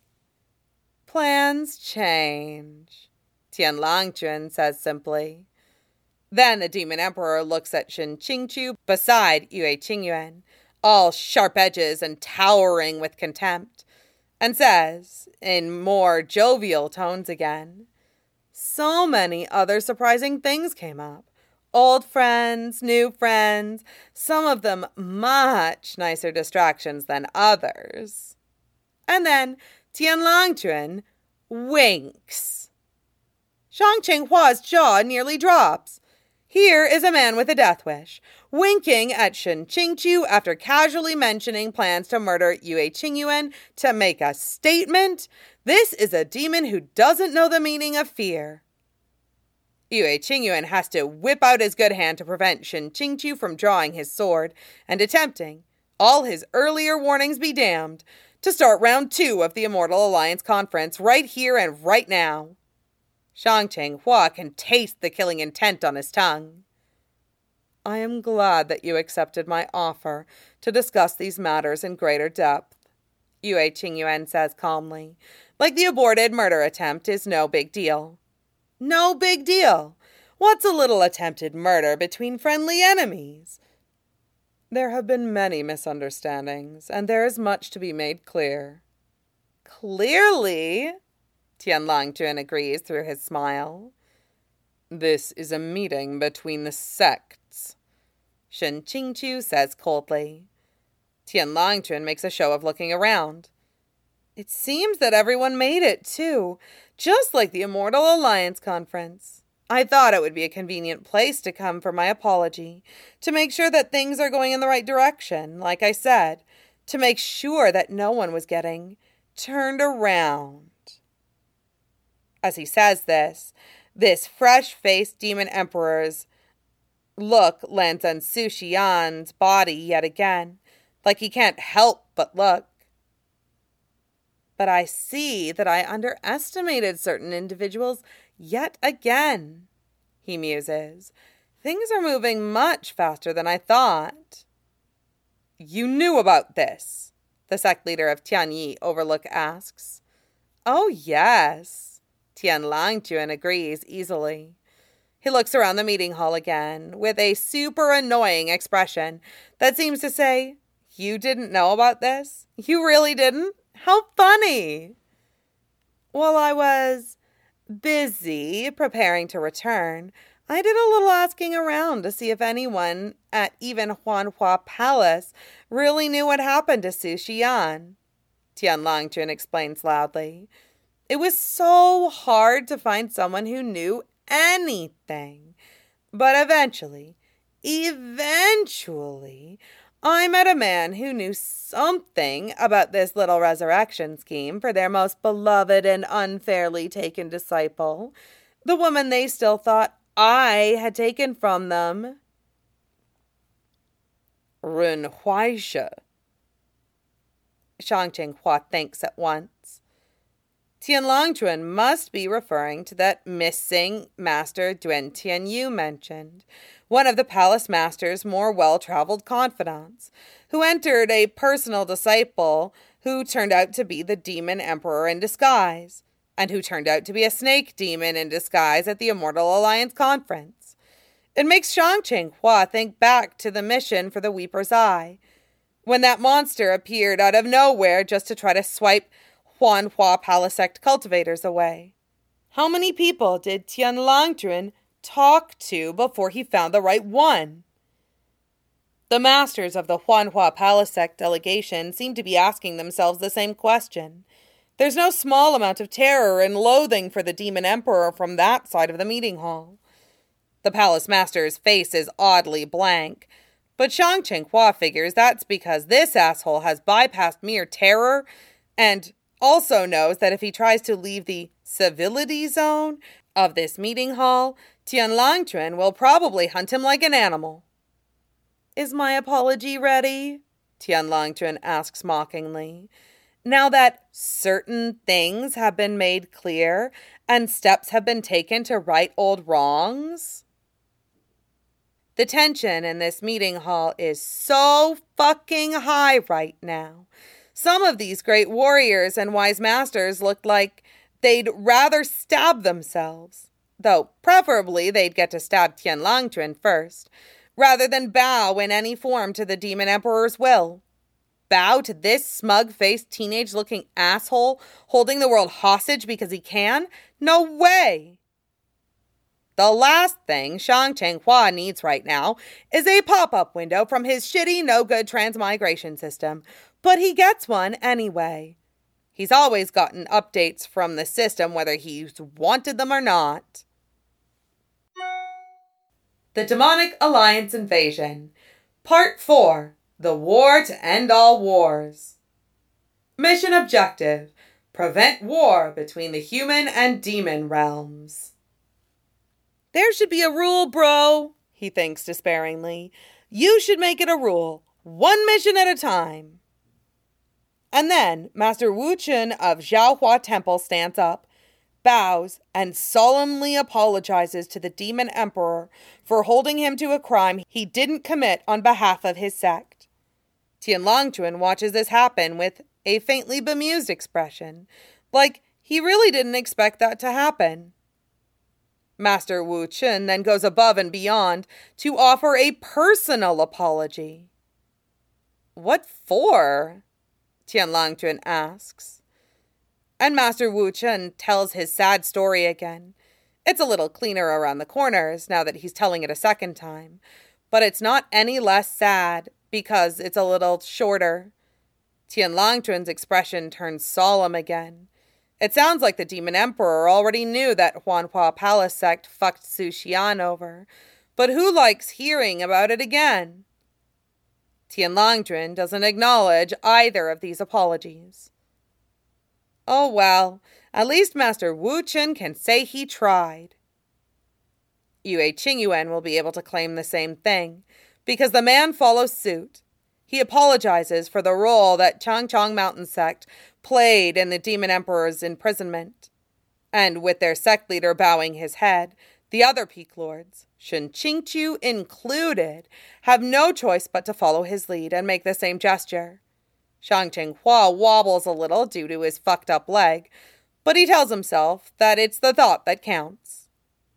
"Plans change," Tianlongjuan says simply. Then the Demon Emperor looks at Shen Qingqiu beside Yue Qingyuan, all sharp edges and towering with contempt, and says, in more jovial tones again, "So many other surprising things came up. Old friends, new friends, some of them much nicer distractions than others." And then Tianlongjuan winks. Shang Qinghua's jaw nearly drops. Here is a man with a death wish, winking at Shen Qingqiu after casually mentioning plans to murder Yue Qingyuan to make a statement. This is a demon who doesn't know the meaning of fear. Yue Qingyuan has to whip out his good hand to prevent Shen Qingqiu from drawing his sword and attempting, all his earlier warnings be damned, to start round 2 of the Immortal Alliance conference right here and right now. Shang Qinghua can taste the killing intent on his tongue. "I am glad that you accepted my offer to discuss these matters in greater depth," Yue Qingyuan says calmly, like the aborted murder attempt is no big deal. No big deal. What's a little attempted murder between friendly enemies? "There have been many misunderstandings, and there is much to be made clear." "Clearly," Tianlongjuan agrees through his smile. "This is a meeting between the sects," Shen Qingqiu says coldly. Tianlongjuan makes a show of looking around. "It seems that everyone made it, too, just like the Immortal Alliance conference. I thought it would be a convenient place to come for my apology, to make sure that things are going in the right direction, like I said, to make sure that no one was getting turned around." As he says this fresh-faced Demon Emperor's look lands on Su Xian's body yet again, like he can't help but look. But I see that I underestimated certain individuals yet again, he muses. Things are moving much faster than I thought. You knew about this? The sect leader of Tianyi Overlook asks. Oh, yes. Tian Langtuan agrees easily. He looks around the meeting hall again with a super annoying expression that seems to say, You didn't know about this? You really didn't? How funny! While I was busy preparing to return, I did a little asking around to see if anyone at even Huanhua Palace really knew what happened to Su Xian. Tian Langtuan explains loudly. It was so hard to find someone who knew anything. But eventually, I met a man who knew something about this little resurrection scheme for their most beloved and unfairly taken disciple, the woman they still thought I had taken from them. Ren Huaisha. Shang Qinghua thinks at once. Tian Langtuan must be referring to that missing Master Duen Tianyu mentioned, one of the palace master's more well-traveled confidants, who entered a personal disciple who turned out to be the demon emperor in disguise, and who turned out to be a snake demon in disguise at the Immortal Alliance conference. It makes Shang Qinghua think back to the mission for the Weeper's Eye, when that monster appeared out of nowhere just to try to swipe Huanhua Palace sect cultivators away. How many people did Tian Langtuan talk to before he found the right one? The masters of the Huanhua Palace sect delegation seem to be asking themselves the same question. There's no small amount of terror and loathing for the demon emperor from that side of the meeting hall. The palace master's face is oddly blank, but Shang Qinghua figures that's because this asshole has bypassed mere terror and also knows that if he tries to leave the civility zone of this meeting hall, Tian Langtuan will probably hunt him like an animal. Is my apology ready? Tian Langtuan asks mockingly. Now that certain things have been made clear and steps have been taken to right old wrongs? The tension in this meeting hall is so fucking high right now. Some of these great warriors and wise masters looked like they'd rather stab themselves, though preferably they'd get to stab Tian Langtuan first, rather than bow in any form to the demon emperor's will. Bow to this smug-faced teenage-looking asshole holding the world hostage because he can? No way! The last thing Shang Qinghua needs right now is a pop-up window from his shitty, no-good transmigration system, but he gets one anyway. He's always gotten updates from the system whether he's wanted them or not. The Demonic Alliance Invasion. Part 4. The War to End All Wars. Mission objective: prevent war between the human and demon realms. There should be a rule, bro, he thinks despairingly. You should make it a rule, one mission at a time. And then Master Wu Chun of Xiaohua Temple stands up, bows, and solemnly apologizes to the demon emperor for holding him to a crime he didn't commit on behalf of his sect. Tian Langtuan watches this happen with a faintly bemused expression, like he really didn't expect that to happen. Master Wu Chun then goes above and beyond to offer a personal apology. What for? Tian Langtuan asks. And Master Wu Chun tells his sad story again. It's a little cleaner around the corners now that he's telling it a second time, but it's not any less sad because it's a little shorter. Tian Langtuan's expression turns solemn again. It sounds like the Demon Emperor already knew that Huanhua Palace sect fucked Su Xian over, but who likes hearing about it again? Tian Langtuan doesn't acknowledge either of these apologies. Oh well, at least Master Wu Chun can say he tried. Yue Qingyuan will be able to claim the same thing, because the man follows suit. He apologizes for the role that Changchong Mountain Sect played in the Demon Emperor's imprisonment. And with their sect leader bowing his head, the other Peak Lords, Shen Qingqiu included, have no choice but to follow his lead and make the same gesture. Shang Qinghua wobbles a little due to his fucked up leg, but he tells himself that it's the thought that counts.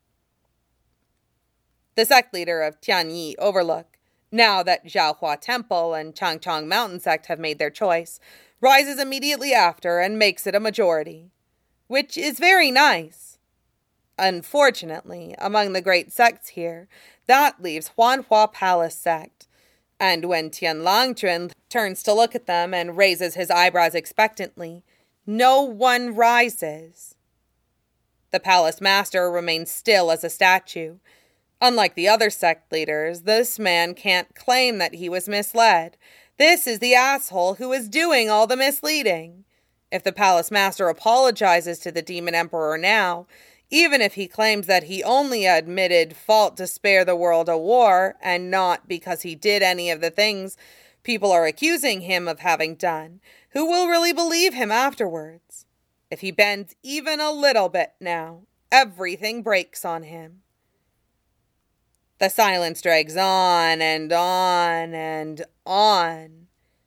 The sect leader of Tianyi Overlook, now that Zhaohua Temple and Changchong Mountain Sect have made their choice, rises immediately after and makes it a majority, which is very nice. Unfortunately, among the great sects here, that leaves Huanhua Palace Sect, and when Tian Langquan turns to look at them and raises his eyebrows expectantly, no one rises. The palace master remains still as a statue. Unlike the other sect leaders, this man can't claim that he was misled. This is the asshole who is doing all the misleading. If the palace master apologizes to the Demon Emperor now, even if he claims that he only admitted fault to spare the world a war, and not because he did any of the things people are accusing him of having done, who will really believe him afterwards? If he bends even a little bit now, everything breaks on him. The silence drags on and on and on.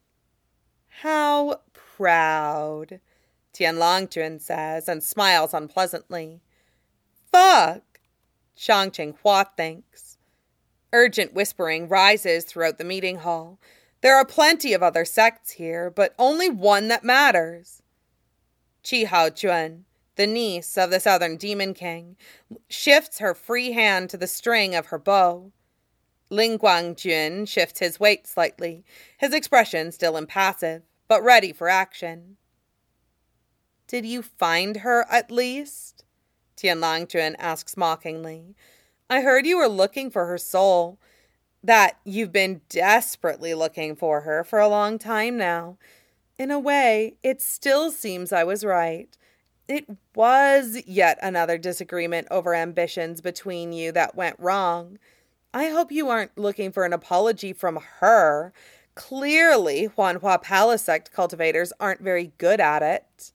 How proud, Tian Langquan says and smiles unpleasantly. Fuck, Shang Qinghua thinks. Urgent whispering rises throughout the meeting hall. There are plenty of other sects here, but only one that matters. Qi Haojuan, the niece of the Southern Demon King, shifts her free hand to the string of her bow. Ling Guangjun shifts his weight slightly, his expression still impassive, but ready for action. Did you find her, at least? Tian Langquan asks mockingly. I heard you were looking for her soul. That you've been desperately looking for her for a long time now. In a way, it still seems I was right. It was yet another disagreement over ambitions between you that went wrong. I hope you aren't looking for an apology from her. Clearly, Huanhua Palace Sect cultivators aren't very good at it.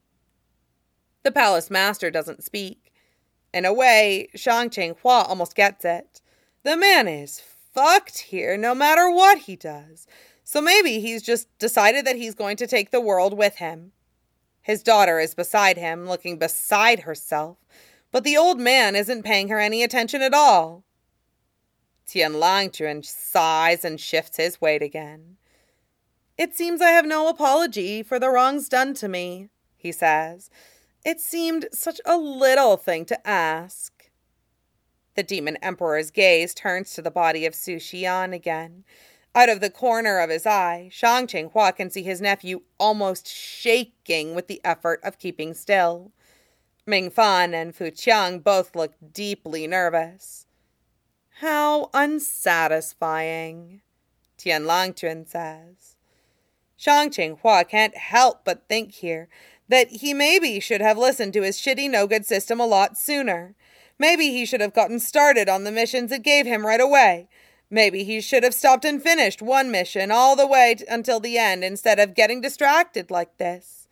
The palace master doesn't speak. In a way, Shang Qinghua almost gets it. The man is fucked here no matter what he does. So maybe he's just decided that he's going to take the world with him. His daughter is beside him, looking beside herself, but the old man isn't paying her any attention at all. Tian Langquan sighs and shifts his weight again. It seems I have no apology for the wrongs done to me, he says. It seemed such a little thing to ask. The Demon Emperor's gaze turns to the body of Su Xian again. Out of the corner of his eye, Shang Qinghua can see his nephew almost shaking with the effort of keeping still. Ming Fan and Fu Qiang both look deeply nervous. How unsatisfying, Tian Langquan says. Shang Qinghua can't help but think here that he maybe should have listened to his shitty no-good system a lot sooner. Maybe he should have gotten started on the missions it gave him right away. Maybe he should have stopped and finished one mission all the way until the end instead of getting distracted like this.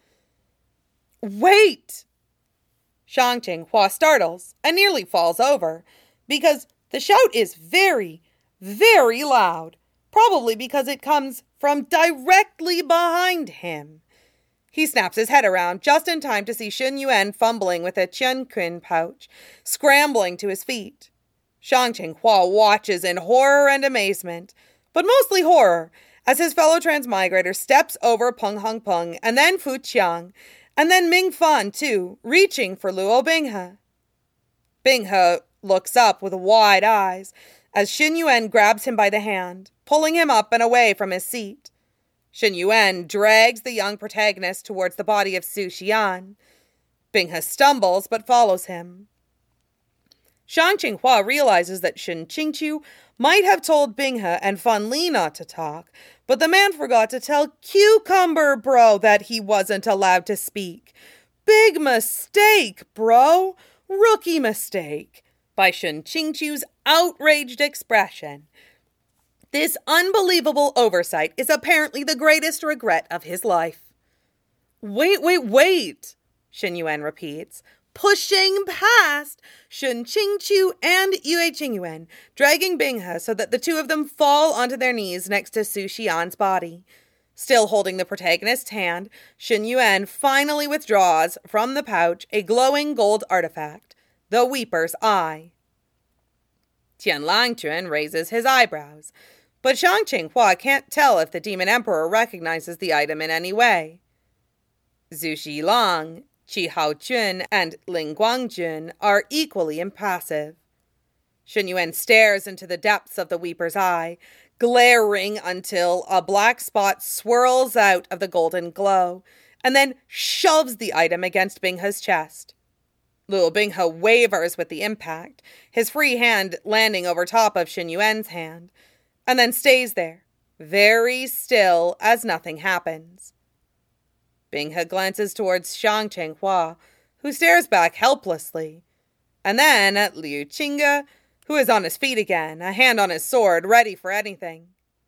Wait! Shang Qinghua startles and nearly falls over because the shout is very, very loud, probably because it comes from directly behind him. He snaps his head around just in time to see Xun Yuan fumbling with a Qianqun pouch, scrambling to his feet. Shang Qinghua watches in horror and amazement, but mostly horror, as his fellow transmigrator steps over Peng Hong Peng, and then Fu Qiang, and then Ming Fan too, reaching for Luo Binghe. Binghe looks up with wide eyes, as Xun Yuan grabs him by the hand, pulling him up and away from his seat. Xun Yuan drags the young protagonist towards the body of Su Xian. Binghe stumbles but follows him. Shang Qinghua realizes that Shen Qingqiu might have told Binghe and Fan Li not to talk, but the man forgot to tell Cucumber Bro that he wasn't allowed to speak. Big mistake, bro. Rookie mistake. by Shun Qingqiu's outraged expression. This unbelievable oversight is apparently the greatest regret of his life. Wait, Shen Yuan repeats, pushing past Shun Qingqiu and Yue Qingyuan, dragging Binghe so that the two of them fall onto their knees next to Su Xian's body. Still holding the protagonist's hand, Shen Yuan finally withdraws from the pouch a glowing gold artifact, the Weeper's Eye. Tian Langquan raises his eyebrows, but Shang Qinghua can't tell if the Demon Emperor recognizes the item in any way. Zhu Xilong, Qi Haojun, and Ling Guangjun are equally impassive. Shen Yuan stares into the depths of the Weeper's Eye, glaring until a black spot swirls out of the golden glow, and then shoves the item against Binghe's chest. Luo Binghe wavers with the impact, his free hand landing over top of Shen Yuan's hand, and then stays there, very still as nothing happens. Binghe glances towards Shang Qinghua, who stares back helplessly, and then at Liu Qingge, who is on his feet again, a hand on his sword, ready for anything.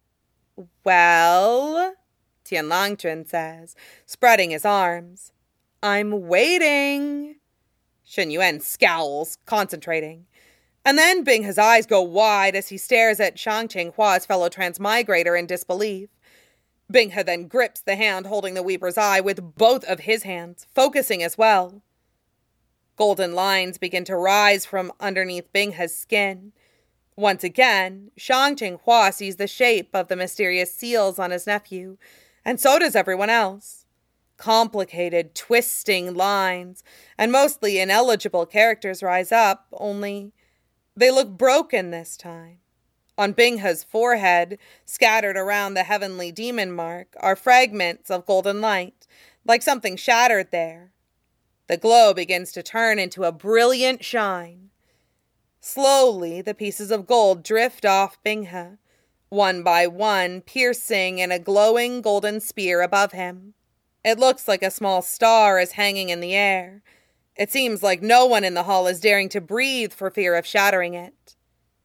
Well, Tian Langquan says, spreading his arms. I'm waiting. Shen Yuan scowls, concentrating. And then Binghe's eyes go wide as he stares at Shang Qinghua's fellow transmigrator in disbelief. Binghe then grips the hand holding the Weeper's Eye with both of his hands, focusing as well. Golden lines begin to rise from underneath Binghe's skin. Once again, Shang Qinghua sees the shape of the mysterious seals on his nephew, and so does everyone else. Complicated, twisting lines, and mostly ineligible characters rise up, only they look broken this time. On Binghe's forehead, scattered around the heavenly demon mark, are fragments of golden light, like something shattered there. The glow begins to turn into a brilliant shine. Slowly, the pieces of gold drift off Binghe, one by one, piercing in a glowing golden spear above him. It looks like a small star is hanging in the air. It seems like no one in the hall is daring to breathe for fear of shattering it.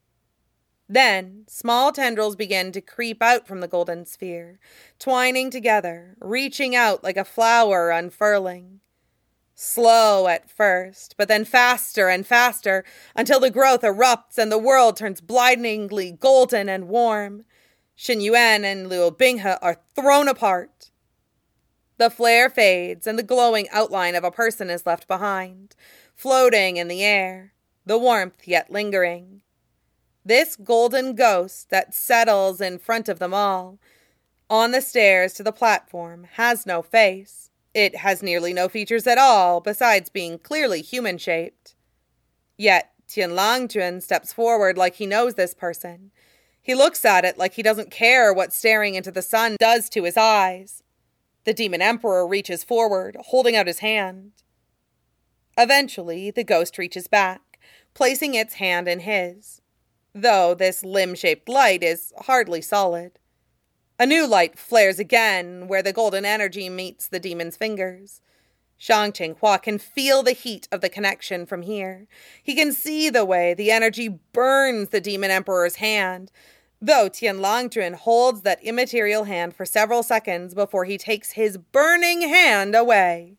Then, small tendrils begin to creep out from the golden sphere, twining together, reaching out like a flower unfurling. Slow at first, but then faster and faster, until the growth erupts and the world turns blindingly golden and warm. Shen Yuan and Luo Binghe are thrown apart. The flare fades and the glowing outline of a person is left behind, floating in the air, the warmth yet lingering. This golden ghost that settles in front of them all, on the stairs to the platform, has no face. It has nearly no features at all, besides being clearly human-shaped. Yet Tian Langquan steps forward like he knows this person. He looks at it like he doesn't care what staring into the sun does to his eyes. The Demon Emperor reaches forward, holding out his hand. Eventually, the ghost reaches back, placing its hand in his, though this limb-shaped light is hardly solid. A new light flares again, where the golden energy meets the demon's fingers. Shang Qinghua can feel the heat of the connection from here. He can see the way the energy burns the Demon Emperor's hand, though Tian Langquan holds that immaterial hand for several seconds before he takes his burning hand away.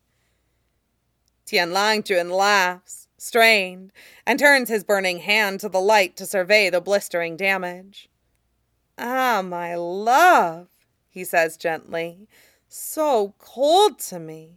Tian Langquan laughs, strained, and turns his burning hand to the light to survey the blistering damage. "Ah, my love," he says gently, "so cold to me."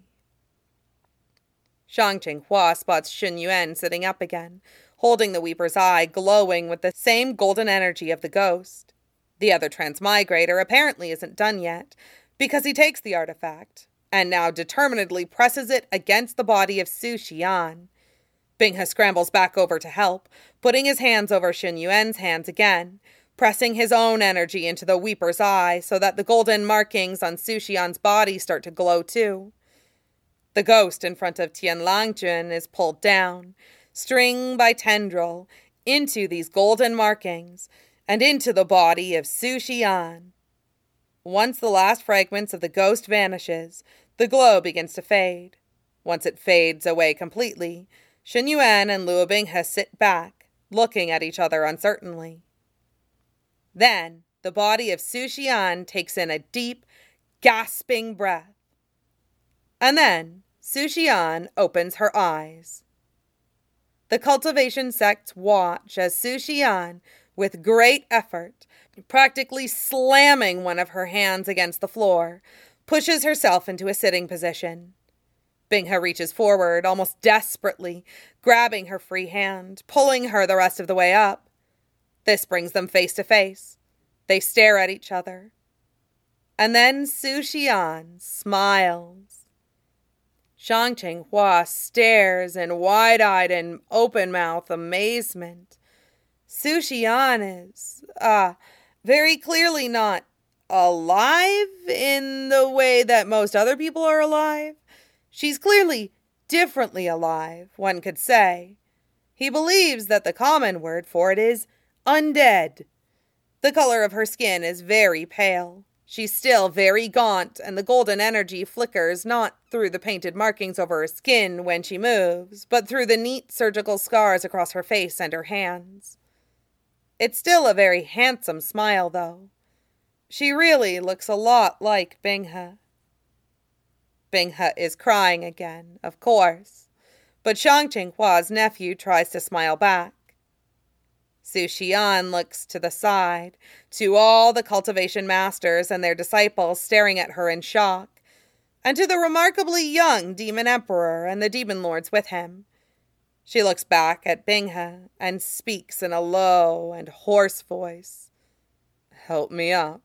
Shang Qinghua spots Shen Yuan sitting up again, holding the Weeper's Eye, glowing with the same golden energy of the ghost. The other transmigrator apparently isn't done yet, because he takes the artifact, and now determinedly presses it against the body of Su Xian. Binghe scrambles back over to help, putting his hands over Shen Yuan's hands again, pressing his own energy into the Weeper's Eye so that the golden markings on Su Xian's body start to glow too. The ghost in front of Tian Langquan is pulled down, string by tendril, into these golden markings, and into the body of Su Xian. Once the last fragments of the ghost vanishes, the glow begins to fade. Once it fades away completely, Shen Yuan and Luo Binghe sit back, looking at each other uncertainly. Then the body of Su Xian takes in a deep, gasping breath. And then Su Xian opens her eyes. The cultivation sects watch as Su Xian, with great effort, practically slamming one of her hands against the floor, pushes herself into a sitting position. Binghe reaches forward, almost desperately, grabbing her free hand, pulling her the rest of the way up. This brings them face to face. They stare at each other. And then Su Xian smiles. Shang Qinghua stares in wide-eyed and open-mouthed amazement. Su Xian is, very clearly not alive in the way that most other people are alive. She's clearly differently alive, one could say. He believes that the common word for it is undead. The color of her skin is very pale. She's still very gaunt, and the golden energy flickers not through the painted markings over her skin when she moves, but through the neat surgical scars across her face and her hands. It's still a very handsome smile, though. She really looks a lot like Binghe. Binghe is crying again, of course, but Shang Qinghua's nephew tries to smile back. Su Xian looks to the side, to all the cultivation masters and their disciples staring at her in shock, and to the remarkably young demon emperor and the demon lords with him. She looks back at Binghe and speaks in a low and hoarse voice. "Help me up."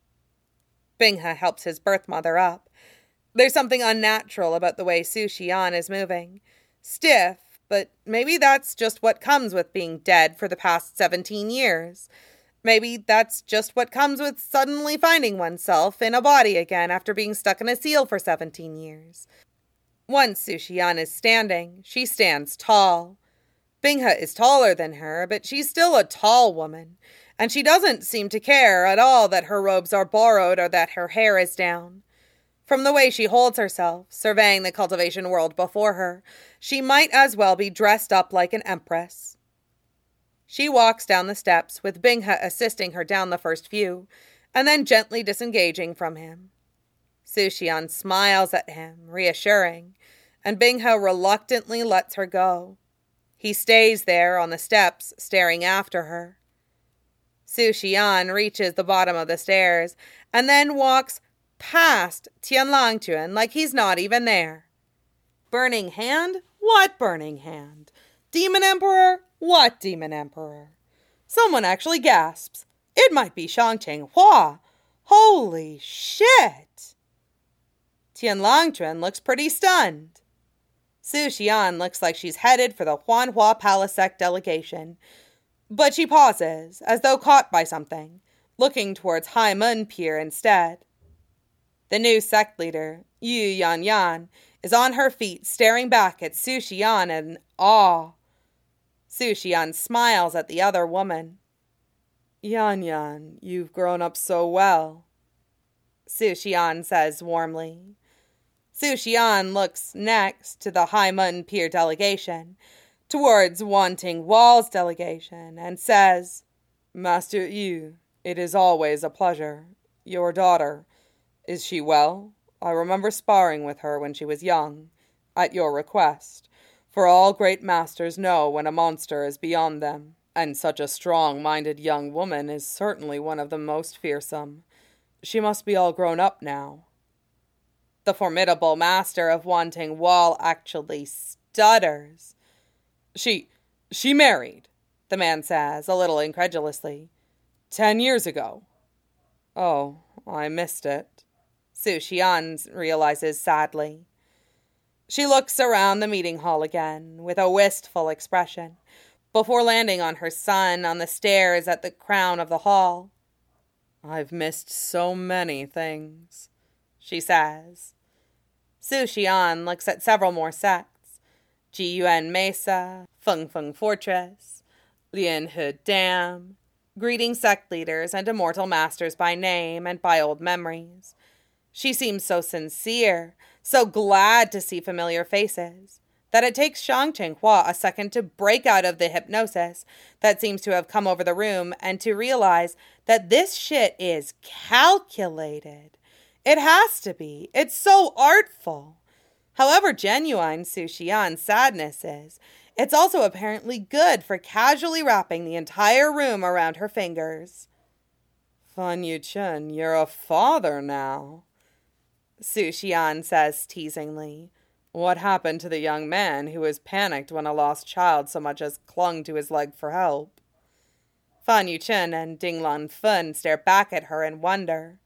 Binghe helps his birth mother up. There's something unnatural about the way Su Xian is moving. Stiff, but maybe that's just what comes with being dead for the past 17 years. Maybe that's just what comes with suddenly finding oneself in a body again after being stuck in a seal for 17 years. Once Su Xian is standing, she stands tall. Binghe is taller than her, but she's still a tall woman, and she doesn't seem to care at all that her robes are borrowed or that her hair is down. From the way she holds herself, surveying the cultivation world before her, she might as well be dressed up like an empress. She walks down the steps, with Binghe assisting her down the first few, and then gently disengaging from him. Su Xian smiles at him, reassuring, and Binghe reluctantly lets her go. He stays there on the steps, staring after her. Su Xian reaches the bottom of the stairs, and then walks past Tianlangquan like he's not even there. Burning hand? What burning hand? Demon Emperor? What demon emperor? Someone actually gasps. It might be Shang Qinghua. Holy shit! Tianlangquan looks pretty stunned. Su Xian looks like she's headed for the Huanhua Palace sect delegation, but she pauses, as though caught by something, looking towards Haimen Pier instead. The new sect leader, Yu Yanyan, is on her feet staring back at Su Xian in awe. Su Xian smiles at the other woman. "Yanyan, you've grown up so well," Su Xian says warmly. Su Xian looks next to the Haimen Pier delegation, towards Wanting Wall's delegation, and says, "Master Yu, it is always a pleasure. Your daughter, is she well? I remember sparring with her when she was young, at your request, for all great masters know when a monster is beyond them, and such a strong-minded young woman is certainly one of the most fearsome. She must be all grown up now." The formidable master of Wanting Wall actually stutters. She married, the man says, a little incredulously. 10 years ago. Oh, I missed it, Su Xian realizes sadly. She looks around the meeting hall again, with a wistful expression, before landing on her son on the stairs at the crown of the hall. "I've missed so many things," she says. Su Xian looks at several more sects. Jiyuan Mesa, Fengfeng Fortress, Lianhe Dam, greeting sect leaders and immortal masters by name and by old memories. She seems so sincere, so glad to see familiar faces, that it takes Shang Qinghua a second to break out of the hypnosis that seems to have come over the room and to realize that this shit is calculated. It has to be. It's so artful. However genuine Su Xian's sadness is, it's also apparently good for casually wrapping the entire room around her fingers. Fan Yuchen, you're a father now, Su Xian says teasingly. What happened to the young man who was panicked when a lost child so much as clung to his leg for help? Fan Yuchen and Ding Lan Fen stare back at her in wonder.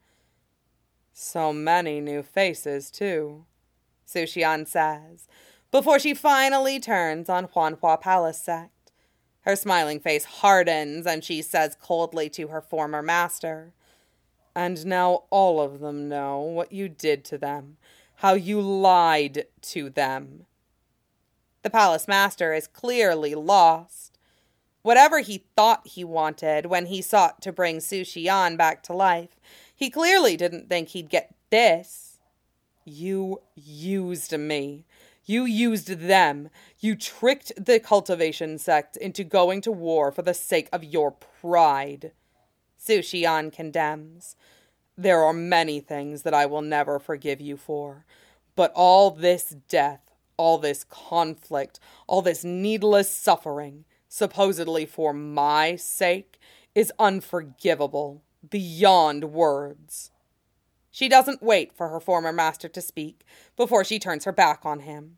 So many new faces, too, Su Xian says, before she finally turns on Huanhua Palace sect. Her smiling face hardens, and she says coldly to her former master, And now all of them know what you did to them, how you lied to them. The palace master is clearly lost. Whatever he thought he wanted when he sought to bring Su Xian back to life, he clearly didn't think he'd get this. You used me. You used them. You tricked the cultivation sect into going to war for the sake of your pride. Su Xian condemns. There are many things that I will never forgive you for, but all this death, all this conflict, all this needless suffering, supposedly for my sake, is unforgivable, beyond words. She doesn't wait for her former master to speak before she turns her back on him.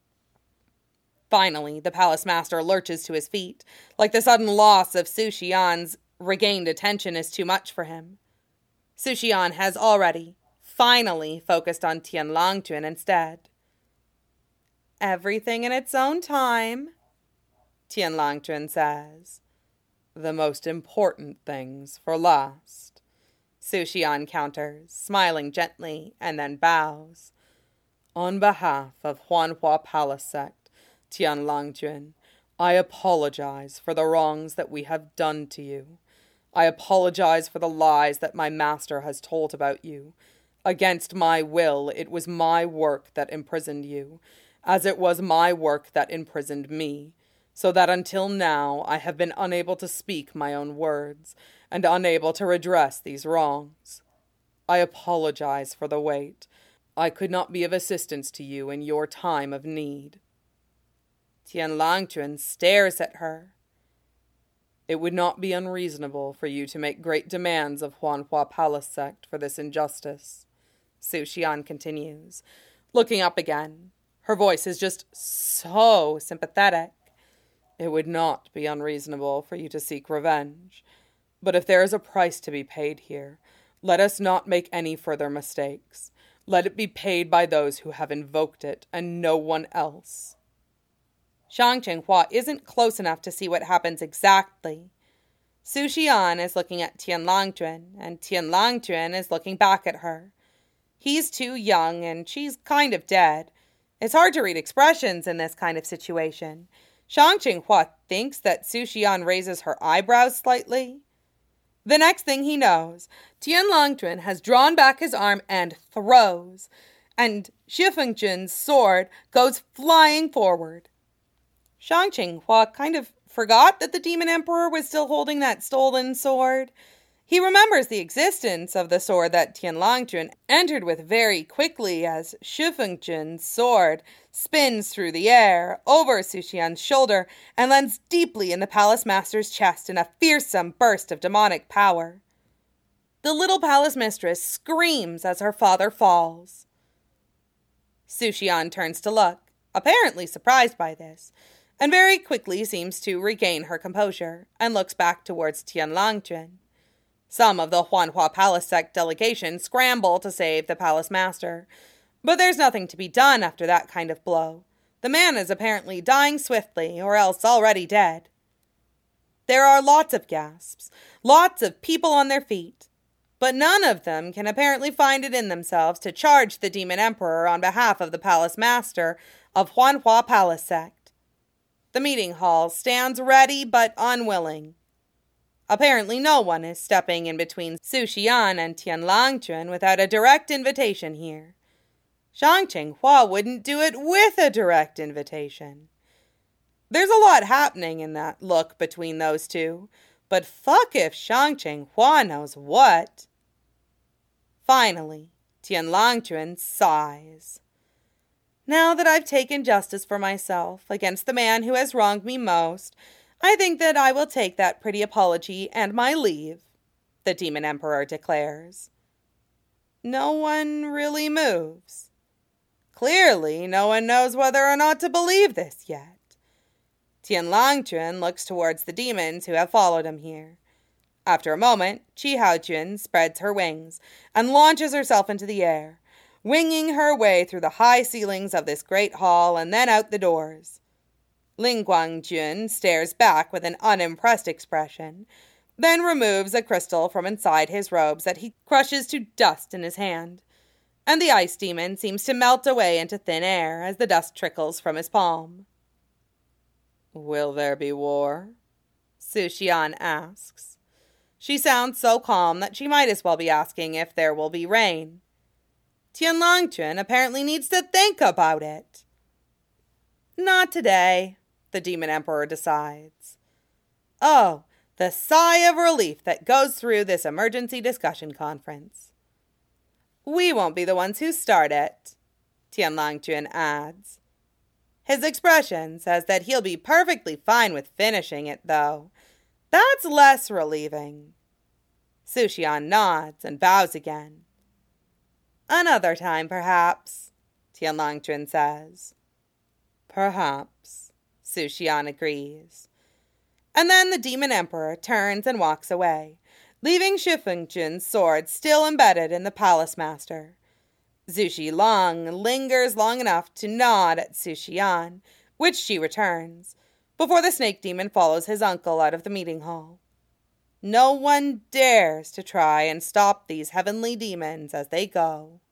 Finally, the palace master lurches to his feet, like the sudden loss of Su Xian's regained attention is too much for him. Su Xian has already, finally, focused on Tian Langtuan instead. Everything in its own time, Tian Langtuan says. The most important things for last, Su Xian counters, smiling gently, and then bows. On behalf of Huanhua Palace sect, Tian Langtuan, I apologize for the wrongs that we have done to you. I apologize for the lies that my master has told about you. Against my will, it was my work that imprisoned you, as it was my work that imprisoned me, so that until now I have been unable to speak my own words, and unable to redress these wrongs. I apologize for the wait. I could not be of assistance to you in your time of need. Tian Langtuan stares at her. It would not be unreasonable for you to make great demands of Huanhua Palace sect for this injustice, Su Xian continues, looking up again. Her voice is just so sympathetic. It would not be unreasonable for you to seek revenge. But if there is a price to be paid here, let us not make any further mistakes. Let it be paid by those who have invoked it, and no one else. Shang Qinghua isn't close enough to see what happens exactly. Su Xian is looking at Tian Langtuan, and Tian Langtuan is looking back at her. He's too young, and she's kind of dead. It's hard to read expressions in this kind of situation. Shang Qinghua thinks that Su Xian raises her eyebrows slightly. The next thing he knows, Tian Langtuan has drawn back his arm and throws, and Xie Fengjun's sword goes flying forward. Shang Qinghua kind of forgot that the Demon Emperor was still holding that stolen sword. He remembers the existence of the sword that Tian Langtuan entered with very quickly as Xie Fengjun's sword spins through the air, over Su Xian's shoulder, and lands deeply in the palace master's chest in a fearsome burst of demonic power. The little palace mistress screams as her father falls. Su Xian turns to look, apparently surprised by this, and very quickly seems to regain her composure, and looks back towards Tian Langtuan. Some of the Huanhua Palace sect delegation scramble to save the palace master, but there's nothing to be done after that kind of blow. The man is apparently dying swiftly, or else already dead. There are lots of gasps, lots of people on their feet, but none of them can apparently find it in themselves to charge the Demon Emperor on behalf of the palace master of Huanhua Palace sect. The meeting hall stands ready but unwilling. Apparently no one is stepping in between Su Xian and Tian Langtuan without a direct invitation here. Shang Qinghua wouldn't do it with a direct invitation. There's a lot happening in that look between those two, but fuck if Shang Qinghua knows what. Finally, Tian Langquan sighs. Now that I've taken justice for myself against the man who has wronged me most, I think that I will take that pretty apology and my leave, the Demon Emperor declares. No one really moves. Clearly, no one knows whether or not to believe this yet. Tian Langquan looks towards the demons who have followed him here. After a moment, Chi Haojuan spreads her wings and launches herself into the air, winging her way through the high ceilings of this great hall and then out the doors. Ling Guangjun stares back with an unimpressed expression, then removes a crystal from inside his robes that he crushes to dust in his hand, and the ice demon seems to melt away into thin air as the dust trickles from his palm. "Will there be war?" Su Xian asks. She sounds so calm that she might as well be asking if there will be rain. Tian Langquan apparently needs to think about it. Not today, the Demon Emperor decides. Oh, the sigh of relief that goes through this emergency discussion conference. We won't be the ones who start it, Tian Langquan adds. His expression says that he'll be perfectly fine with finishing it, though. That's less relieving. Su Xian nods and bows again. Another time, perhaps, Tian Langquan says. Perhaps, Su Xian agrees. And then the Demon Emperor turns and walks away, leaving Shi Fengchun's sword still embedded in the Palace Master. Zhu Xilong lingers long enough to nod at Su Xian, which she returns, before the snake demon follows his uncle out of the meeting hall. No one dares to try and stop these heavenly demons as they go.